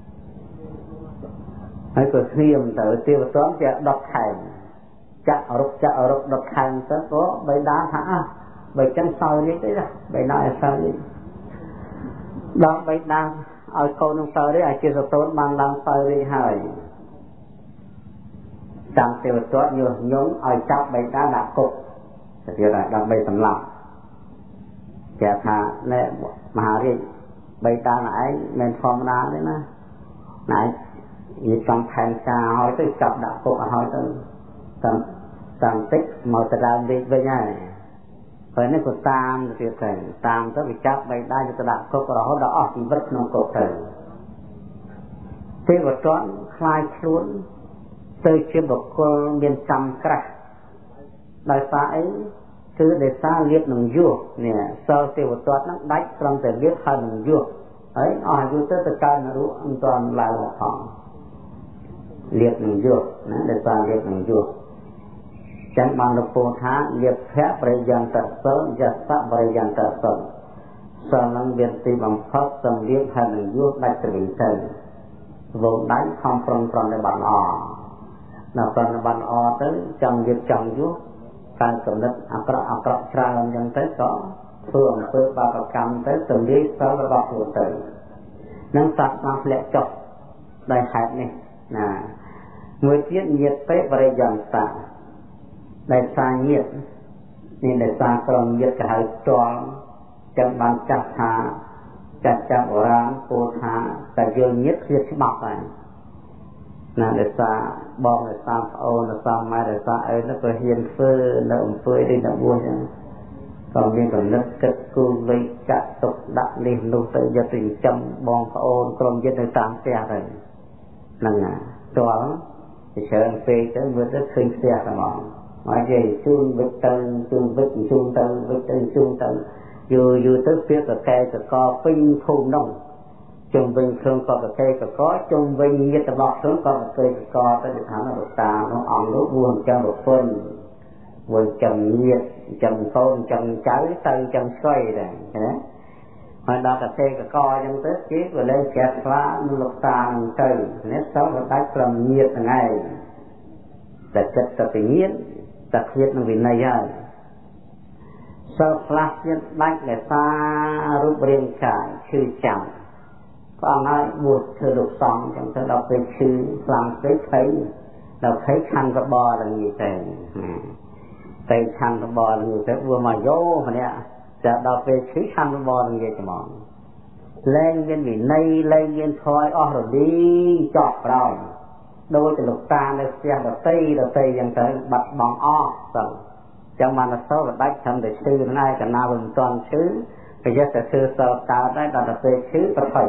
ហើយក៏ស្ងៀមទៅទេវតាជាដុតខែងចាក់រុកចាក់រុកដុតខែងទៅក៏បិតាថាអះបើចឹងសោយនេះទេណាបិតាឲ្យសោយនេះដល់បិតាឲ្យកូននឹងសោយនេះឲ្យជាសតូនបានឡើងសោយនេះហើយតាមទេវតាញុះញង់ឲ្យចាប់បិតាដាក់គុកទៅទៀតដើម្បីសម្លាប់គេថាណែមហារាជបិតាណែឯងមិនធម្មតាទេណាណែនិយាយចំផែនការឲ្យទៅចាប់ដាក់គុកឲ្យទៅតាមតាមតិចមកទៅដើមលេខវិញហើយហើយនេះក៏តាមទៅទៀតទៅតាមទៅវាចាប់បិតាទៅដាក់គុករហូតដល់អស់ជីវិតក្នុងគុកទៅទេវតាខ្លាចខ្លួនទៅជាបុគ្គលមានកម្មក្រាស់ដោយសារអីគឺដោយសារលៀបនឹងយោនេះសិលទេវតាហ្នឹងដាច់ត្រឹមតែលៀបហើយនឹងយោហើយអស់អាយុទៅទៅកើតនរកមិនទាន់ឡើងផងលៀបនឹងយោណាដោយសារលៀបនឹងយោចឹងបានលោកពោលថាលៀបភៈបរិយន្តសិលយស្សៈបរិយន្តសិលសិលនឹងមានទីបំផុតសម្លៀបហើយនឹងយោដាច់ទៅវិញទៅវងដៃខំប្រឹងប្រែងឲ្យបានល្អដល់ប្រតិបត្តិអទៅចង់យកចង់យកការកំណត់អាក្រក់អាក្រក់ច្រើនអញ្ចឹងទៅក៏ធ្វើអំពើបាបកម្មទៅទម្លាយសិលរបស់ខ្លួនទៅនឹងសត្វបានធ្លាក់ចុះដោយហេតុនេះណាមួយទៀតញាតិពេបរិយន្តៈដែលសារញាតិនេះដែលសារក្រុមញាតិក៏ហៅផ្ទាល់ចឹងបានចាត់ថាចាត់ចាប់បុរាណពោលថាតែយល់ញាតិគឺច្បាប់ហើយណាដែលសារបងដែលសារប្អូនដែលសារម៉ែដែលសារអីនោះក៏ហ៊ានធ្វើនៅអំពើនេះដល់បួសចឹងក៏មានកំណត់គិតគូរលុយចាក់ទុកដាក់នេះនោះទៅយកទៅចិញ្ចឹមបងប្អូនក្រុមញាតិនៅតាមផ្ទះទៅហ្នឹងណាតើច្រើនពេកទៅមើលទៅឃើញផ្ទះហ្មងមកនិយាយជូនវិតទៅជូនវិតជូនទៅវិតទៅជូនទៅយូរយូរទៅពាក្យកកែកកពេញភូមិនោះជុំវិញខ្លួនក៏កកេកកជុំវិញញាតិរបស់ខ្លួនក៏កកេកកទៅថារតានោះអង្គនោះបួសចាំប្រពន្ធមួយចាំញាតិចាំកូនចាំចៅទៅចាំស្គយដែរណាហើយដល់កកេកកអញ្ចឹងទៅគេក៏លែងចាស់ខ្លានឹងលោកតានឹងទៅនេះសោះក៏ដាច់ព្រមញាតិហ្នឹងឯងតែចិត្តទៅពីញាតិតែឃ្លាតនឹងវិន័យហើយសោះខ្លះទៀតដាច់ដោយសាររូបរាងកាយឈឺចាំក៏ឲ្យបួសធ្វើលោកសង្ឃចឹងទៅដល់ពេលឈឺខ្លាំងពេកភ័យដល់ភ័យខណ្ឌរបរឡើងនេះទៅតែខណ្ឌរបរនេះទៅបួសមកយោម្នាក់តែដល់ពេលឈឺខណ្ឌរបរនឹងនិយាយហ្មងលែងមានវិន័យលែងមានធម៌អស់រលីចប់ក្រោយដោយតែលោកតានៅផ្ទះដតីដតីចឹងទៅបាត់បង់អស់ទៅចឹងបានអសោក៏ដាច់ត្រឹមតែឈឺហ្នឹងឯងកាលណាមិនទាន់ឈឺប្រយ័ត្នតែឈឺសល់កើតដែរដល់ទៅពេលឈឺប្រភ័យ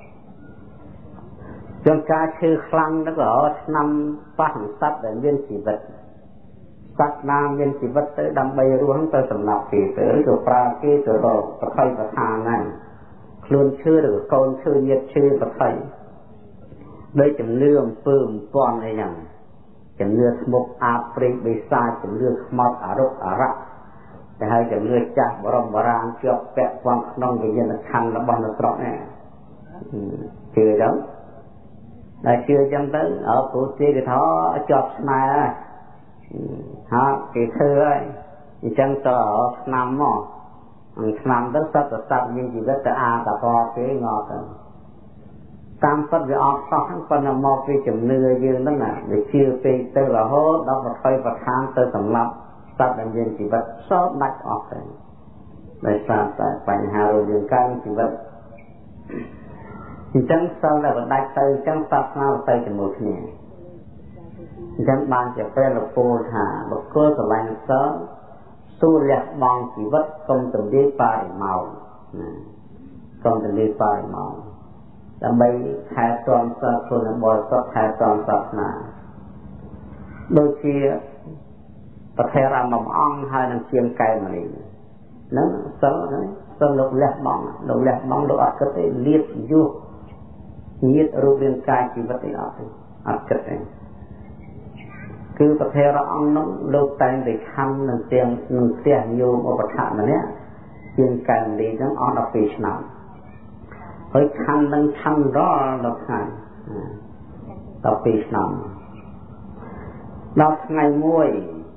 ចង្ការឈឺខ្លាំងទៅក៏ឆ្នាំប៉ះសត្វដែលមានជីវិតសត្វណាមានជីវិតទៅដើម្បីរស់ទៅសម្លាប់គេទៅឬក៏ប្រើគេទៅរកប្រភ័យប្រថានហ្នឹងខ្លួនឈឺឬកូនឈឺញាតិឈឺប្រភ័យដោយជំនឿអំពើអំពាន់អីហ្នឹងជំនឿស្មុកអាបព្រេងបិសាចជំនឿខ្មោចអរុកអរៈតែហើយជំនឿចាស់បរមបរាណជាប់ពាក់ព័ន្ធក្នុងវិញ្ញាណខណ្ឌរបស់នៅស្រុកនេះជឿចឹងតែជឿចឹងទៅអើគ្រូទាគេថាជាប់ស្នេហ៍ហើយគេធ្វើហើយអញ្ចឹងទៅឆ្នាំមកឆ្នាំទៅសត្វសត្វមានជីវិតទៅអាតកគេងល់ទៅតាមពិតវាអត់សោះហ្នឹងប៉ុន្តែមកពីជំនឿយើងហ្នឹងណាវាជឿពេកទៅរហូតដល់ប្រភ័យប្រឋានទៅសម្លាប់សត្វដែលមានជីវិតសោតដាច់អស់ទៅដោយសារតែបញ្ហារវាងកាយជីវិតអញ្ចឹងសិលដែលបណ្ដាច់ទៅអញ្ចឹងសាសនាទៅជាមួយគ្នាអញ្ចឹងបានជាពេលរពោលថាបុគ្គលស្រឡាញ់សិលទូលះបង់ជីវិតកុំទន្លាយបរិមោណណាកុំទន្លាយបរិមោណដើម្បីថែទាំសិលខ្លួនបរិសុទ្ធថែទាំសាសនាដូចជាប្រធេរាមួយអង្គហើយនឹងជាងកែមនេះហ្នឹងសិលហ្នឹងសិលលោកលះបង់លោកលះបង់លោកអត់គិតទេលៀបយុះញាតរូបរាងកាយជីវិតអីអត់ទេអត់គិតទេគឺប្រធេរអង្គនោះលោកតែងតែខំនឹងទាំងនឹងផ្ទះញោមឧបដ្ឋម្នាក់ជាងកែមនេះហ្នឹងអស់ដល់ពីរឆ្នាំហើយខំនឹងខំរាល់ដល់ថ្ងៃដល់ពីរឆ្នាំដល់ថ្ងៃមួយ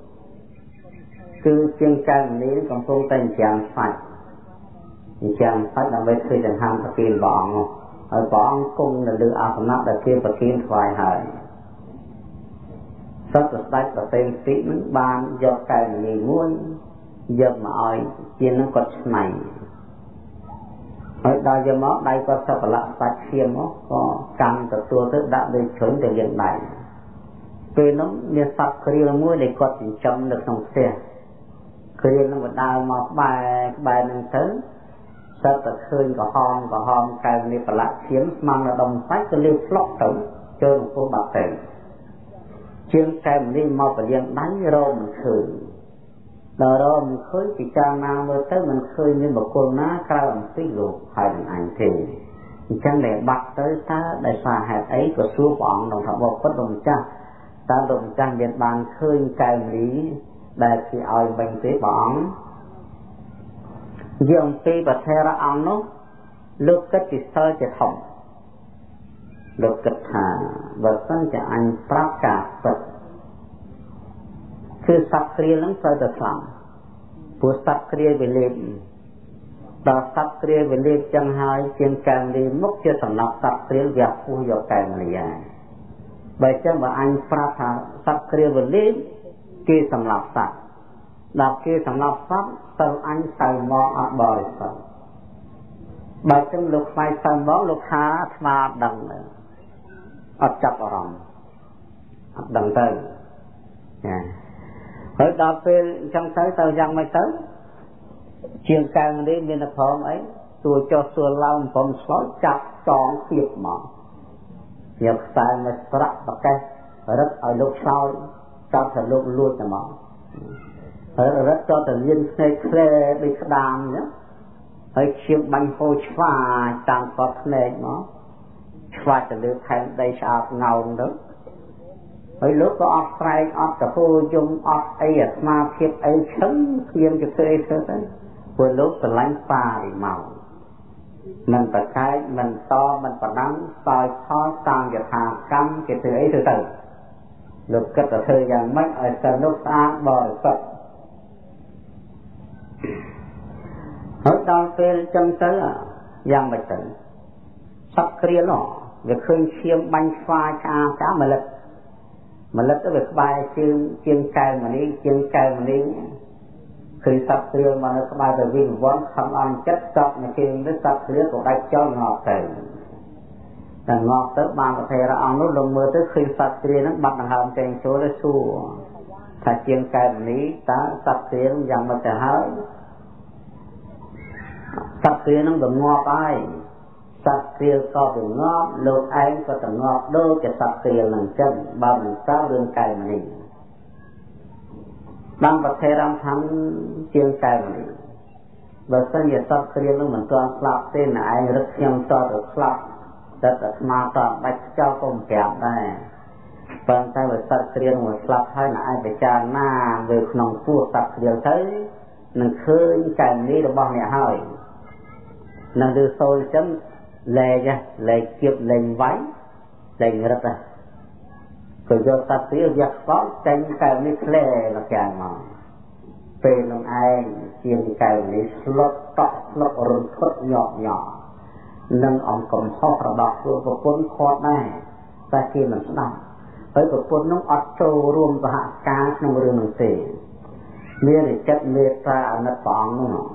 គឺជាងកែមនេះកំពុងតែចាំសាច់ចាំសាច់ដើម្បីធ្វើចង្ហាន់ប្រគេនព្រះអង្គហើយព្រះអង្គគង់នៅលើអាសនៈដែលគេប្រគេនថ្វាយហើយសត្វស្ដេចប្រទេសទីនឹងបានយកកែមនេះមួយយកមកឲ្យជានឹងគាត់ឆ្នៃហើយដល់យកមកដៃគាត់សពលៈសាច់ឈាមមកក៏កាន់ទទួលទៅដាក់លើជ្រុងទៅលាងដៃពេលនោះមានសត្វគ្រាលមួយដែលគាត់ចិញ្ចឹមនៅក្នុងផ្ទះគ្រាលនឹងបណ្ដើរមកក្បែរក្បែរនឹងទៅសត្វតែឃើញក្រហមក្រហមកែវនេះប្រឡាក់ឈាមស្មងនៅដុំសាច់ក៏លើផ្លុកទៅចូលក្នុងពោះបាត់ទៅជាងកែវនេះមកពលាងដៃរមមិនឃើញដល់រមមិនឃើញពិចារណាមើលទៅមិនឃើញមានបុគ្គលណាក្រៅអំពីលោកហើយនឹងអញទេអញ្ចឹងដែលបាត់ទៅតើដោយសារហេតុអីក៏សួរព្រះអង្គក្នុងថាបពុតលោកម្ចាស់តើលោកម្ចាស់មានបានឃើញកែវនេះដែលគេឲ្យវិញទេព្រះអង្គនិយាយអំពីប្រធេរអង្គនោះលោកគិតពីសិលជាធំលោកគិតថាបើសិនជាអញប្រាប់ការពិតគឺសត្វគ្រាលនឹងត្រូវតែស្លាប់ព្រោះសត្វគ្រាលវាលេបដល់សត្វគ្រាលវាលេបចឹងហើយជាងកែមលីមុខជាសំណប់សត្វគ្រាលវាពោះយកកែមលីហើយបើចឹងបើអញប្រាប់ថាសត្វគ្រាលវាលេបគេសម្លាប់សត្វដល់គេសម្លាប់សត្វសិលអញទៅមកអត់បរិសុទ្ធបើចឹងលោកខ្វាយទៅមកលោកថាអាត្មាដឹងអត់ចាប់អារម្មណ៍អត់ដឹងទៅចាហើយដល់ពេលអញ្ចឹងទៅទៅយ៉ាងម៉េចទៅជាងកែវនេះមានតែព្រមអីសួរចុះសួរឡើងព្រមឆ្លោយចាប់ចងគៀបមកយកខ្សែមកប្រាក់ប្រកេះរឹតឲ្យលោកឆ្លោយចាប់ទៅលោកលួចទៅមកហើយរត់ចូលទៅលៀនភ្នែកក្លែដូចក្តាមអញ្ចឹងហើយឈាមបាញ់ហូរឆ្វាយតាមកត់ភ្នែកមកឆ្វាយទៅលើថែមដីស្អាតងោងទៅហើយលោកក៏អត់ស្រែកអត់កពោយំអត់អីអាស្មារភាពអីឈឹងគ្មានជាស្អីធ្វើទៅព្រោះលោកស្រឡាញ់ប៉ារីមកមិនប្រកែកមិនតមិនប្រដាំងសោយផលតាមយថាកម្មគេធ្វើអីធ្វើទៅលោកគិតទៅធ្វើយ៉ាងម៉េចឲ្យសិលនោះស្អាតបរិសុទ្ធហើយដល់ពេលចឹងទៅយ៉ាងម៉េចទៅសត្វគ្រាលនោះវាឃើញឈាមបាញ់ស្វាយឆ្អាឆ្អាម្លឹកម្លឹកទៅវាក្បែរជើងជាងកែវម្នេះជាងកែវម្នេះឃើញសត្វគ្រាលមកនៅក្បែរទៅវិញវ័នខំអន់ចិត្តចប់នៅគេនេះសត្វគ្រាលក៏ដាច់ចោលងាប់ទៅតែងាប់ទៅបានប្រធេរអង្គនោះលងមើលទៅឃើញសត្វគ្រាលហ្នឹងបាត់ដង្ហើមចេញចូលទៅសួរថាជាងកែវម្នេះតើសត្វគ្រាលយ៉ាងម៉េចទៅហើយសត្វគ្រាលហ្នឹងវាងាប់ហើយសត្វគ្រាលក៏វាងាប់លោកឯងក៏ទៅងាប់ដូចជាសត្វគ្រាលហ្នឹងចឹងបើមិនតើរឿងកែវនេះបានប្រធេរអង្គជាងកែវនេះបើសិនជាសត្វគ្រាលហ្នឹងមិនទាន់ស្លាប់ទេណែឯងរឹកខ្ញុំតទៅស្លាប់តែអាត្មាតបាច់ចោលក៏មិនប្រាប់ដែរប៉ុន្តែបើសត្វគ្រាលមកស្លាប់ហើយណែឯងពិចារណាលើក្នុងពោះសត្វគ្រាលទៅនឹងឃើញកែវនេះរបស់អ្នកហើយនឹងលើសូលចឹងលែកលែកគៀបលែងវាយលែងរត់ក៏យកសត្វគ្រាលយកស្បោចេញកែវនេះក្លែមកយ៉ាងមកពេលនឹងឯងជាងកែវនេះស្លុតតក់ស្លុករន្ធត់ញាប់ញាប់នឹងអង្គកំហុសរបស់ខ្លួនប្រពន្ធខាត់ដែរតែគេមិនស្ដាប់ហើយប្រពន្ធនោះអត់ចូលរួមសហការក្នុងរឿងនោះទេមានចិត្តមេត្តាអាណិតព្រះអង្គនោះ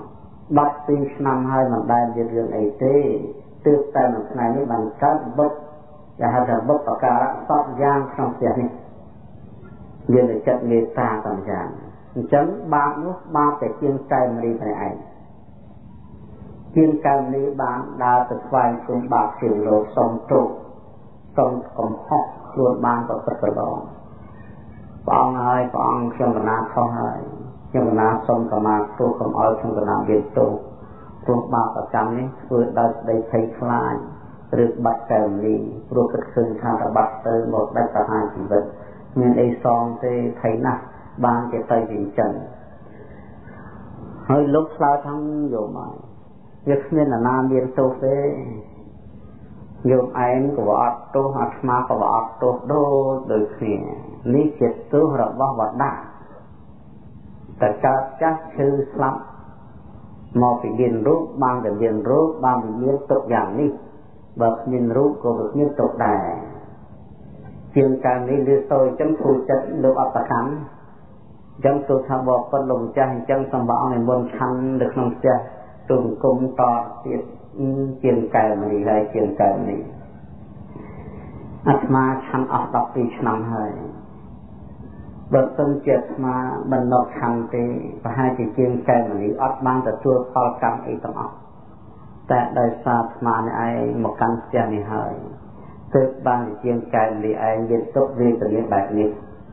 បាត់ពីឆ្នាំហើយមិនដែលមានរឿងអីទេទើបតែមួយថ្ងៃនេះបានកើតបុកដែលហៅថាបុកបការៈសពយ៉ាងក្នុងផ្ទះនេះមានតែចិត្តមេត្តាតាមយ៉ាងអញ្ចឹងបាបនោះបាបតែជាងកែមរីតែឯងជាងកែមរីបានដើរទៅស្វែងគុំបាបជាលោកសុំទោសសុំកំហុសខ្លួនបានប្រព្រឹត្តប្រឡងព្រះអង្គហើយព្រះអង្គខ្ញុំកណាខុសហើយខ្ញុំកណាសុំកម្មាទោសកុំឲ្យខ្ញុំកណាមានទោសព្រោះបាបប្រកម្មនេះធ្វើដោយស្ដីភ័យខ្លាចឬបាត់កែមរីព្រោះគិតឃើញថាបាត់ទៅមកដាច់ប្រហារជីវិតមានអីសងទេភ័យណាស់បានគេទៅជាចឹងហើយលោកឆ្លើយថាយកមកវាគ្មានណាមានទោសទេយកឯងក៏អត់ទោសអាត្មាក៏អត់ទោសដូចដូចគ្នានេះជាទោសរបស់វតាតែកើតចាស់ឈឺស្លាប់មកពីមានរូបបានតែមានរូបបានពីមានទុកយ៉ាងនេះបើគ្មានរូបក៏គ្មានទុកដែរជាងការនេះលឺទៅអញ្ចឹងគូចិត្តលោកអត្តកម្មអញ្ចឹងទូថាបបប៉ុនលោកម្ចាស់អញ្ចឹងសម្បត្តិនិមន្តឆាន់នៅក្នុងផ្ទះទូបង្គំតទៀតជាងកែមនេះហើយជាងកែមនេះអាត្មាឆាន់អស់ដប់ពីរឆ្នាំហើយបើសិនជាអាត្មាមិននៅឆាន់ទេប្រហែលជាជាងកែមនេះអត់បានទទួលផលកម្មអីទាំងអស់តែដោយសារអាត្មានេះឯងមកកាន់ផ្ទះនេះហើយទើបបានជាងកែមនេះឯងមានទុកវេទនាបែបនេះ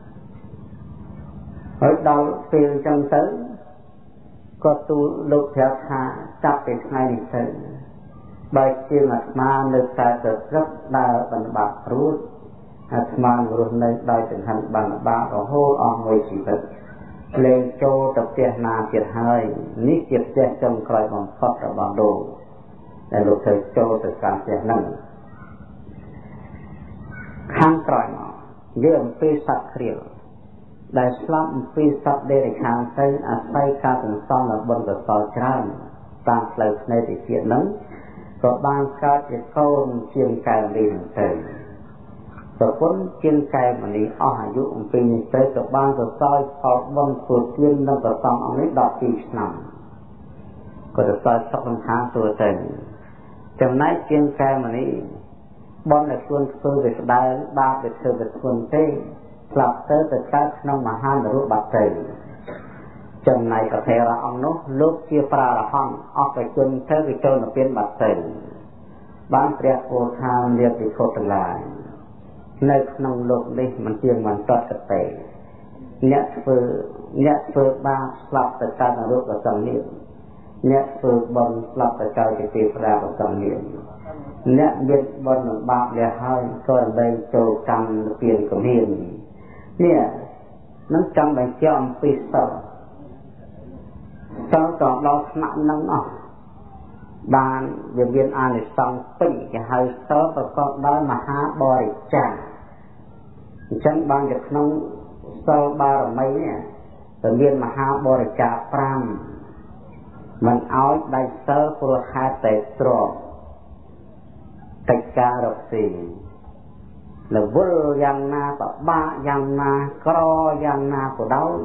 ហើយដល់ពេលអញ្ចឹងទៅក៏ទូលលោកប្រាប់ថាចាប់ពីថ្ងៃនេះទៅបើជាអាត្មានៅតែទៅព្រឹកដើរបណ្ឌបាត់រួចអាត្មារស់នៅដោយចង្ហាន់បណ្ឌបាតរហូតអស់មួយជីវិតលែងចូលទៅផ្ទះណាទៀតហើយនេះជាផ្ទះចុងក្រោយបំផុតរបស់លោកដែលលោកเคยចូលទៅកាន់ផ្ទះហ្នឹងខាងក្រោយមកនិយាយអំពីសត្វគ្រាលដែលស្លាប់អំពីសត្វដេរឆានទៅអាស្រ័យការសន្សំនៅបុណ្យកុសលច្រើនតាមផ្លូវភ្នែកទីទៀតហ្នឹងក៏បានកើតជាកូនជាងកែមនេះទៅប្រពន្ធជាងកែមនេះអស់អាយុអំពីនេះទៅក៏បានសរសើរផលបុណ្យធ្វើទាននៅប្រសំអង្គនេះដប់ពីរឆ្នាំក៏សរសើរសុខសង្ខារទូទៅចំណែកជាងកែមនេះបុណ្យដែលខ្លួនធ្វើវាស្ដើងបាបវាធ្វើវាធ្ងន់ទេស្លាប់ទៅទៅកើតក្នុងមហានរកបាត់ទៅចំណែកអធិរាអង្គនោះលោកជាប្រារហន្តអស់ប្រជជនទៅវិចូលនិព្វានបាត់ទៅបានព្រះពោធិលាភិក្ខុទាំងឡាយនៅក្នុងលោកនេះមិនទៀងមិនទាត់ទេអ្នកធ្វើអ្នកធ្វើបាបស្លាប់ទៅកើតនរកបសំនេះអ្នកធ្វើបុណ្យស្លាប់ទៅកើតជាទេវតាបសំនេះអ្នកមានបុណ្យនឹងបាបលះហើយក៏លែងចូលកម្មនិព្វានក៏មាននេះនឹងចង់បញ្ជាក់អំពីសិលសិលក៏ដល់ថ្នាក់នឹងអស់បានវាមានអានិសង្សពេញគេហៅសិលប្រកបដោយមហាបរិច្ចាគអញ្ចឹងបាននៅក្នុងសិលបារមីនេះវាមានមហាបរិច្ចាគប្រាំមិនឲ្យដាច់សិលព្រោះហេតុតែទ្រព្យកិច្ចការរកស៊ីលវលយ៉ាងណាបបាក់យ៉ាងណាក្រយ៉ាងណាក៏ដោយ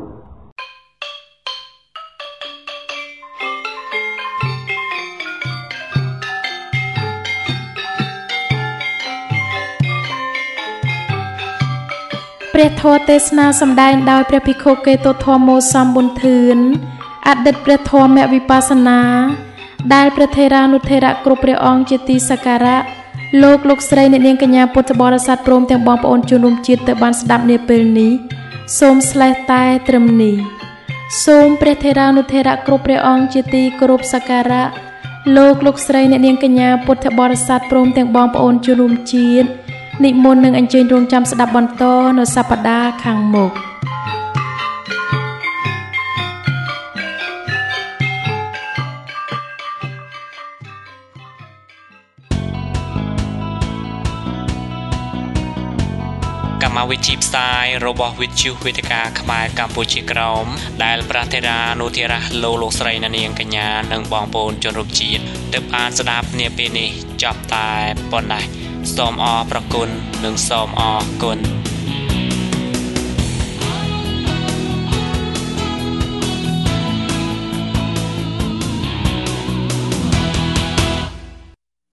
ព្រះធម៌ទេសនាសម្ដែងដោយព្រះភិក្ខុកេតុធម្មោសម្ប៊ុនធឿនអតីតព្រះធម្មវិបស្សនាដែលព្រះថេរានុថេរៈគ្រប់ព្រះអង្គជាទីសក្ការៈលោកលោកស្រីអ្នកនាងកញ្ញាពុទ្ធបរិស័ទព្រមទាំងបងប្អូនជនរួមជាតិទៅបានស្ដាប់នាពេលនេះសូមស្លេះតែត្រឹមនេះសូមព្រះថេរានុថេរៈគ្រប់ព្រះអង្គជាទីគោរពសក្ការៈលោកលោកស្រីអ្នកនាងកញ្ញាពុទ្ធបរិស័ទព្រមទាំងបងប្អូនជនរួមជាតិនិមន្តនឹងអញ្ជើញរងចាំស្ដាប់បន្តនៅសប្តាហ៍ខាងមុខកម្មវិធីផ្សាយរបស់វិទ្យុវេទិកាខ្មែរកម្ពុជាក្រោមដែលប្រធានានុធារៈលោកលោកស្រីនាងកញ្ញានិងបងប្អូនជនរួមជាតិទើបអានស្ដាប់នាពេលនេះចប់តែប៉ុណ្ណេះសូមអរព្រគុណនិងសូមអរគុណ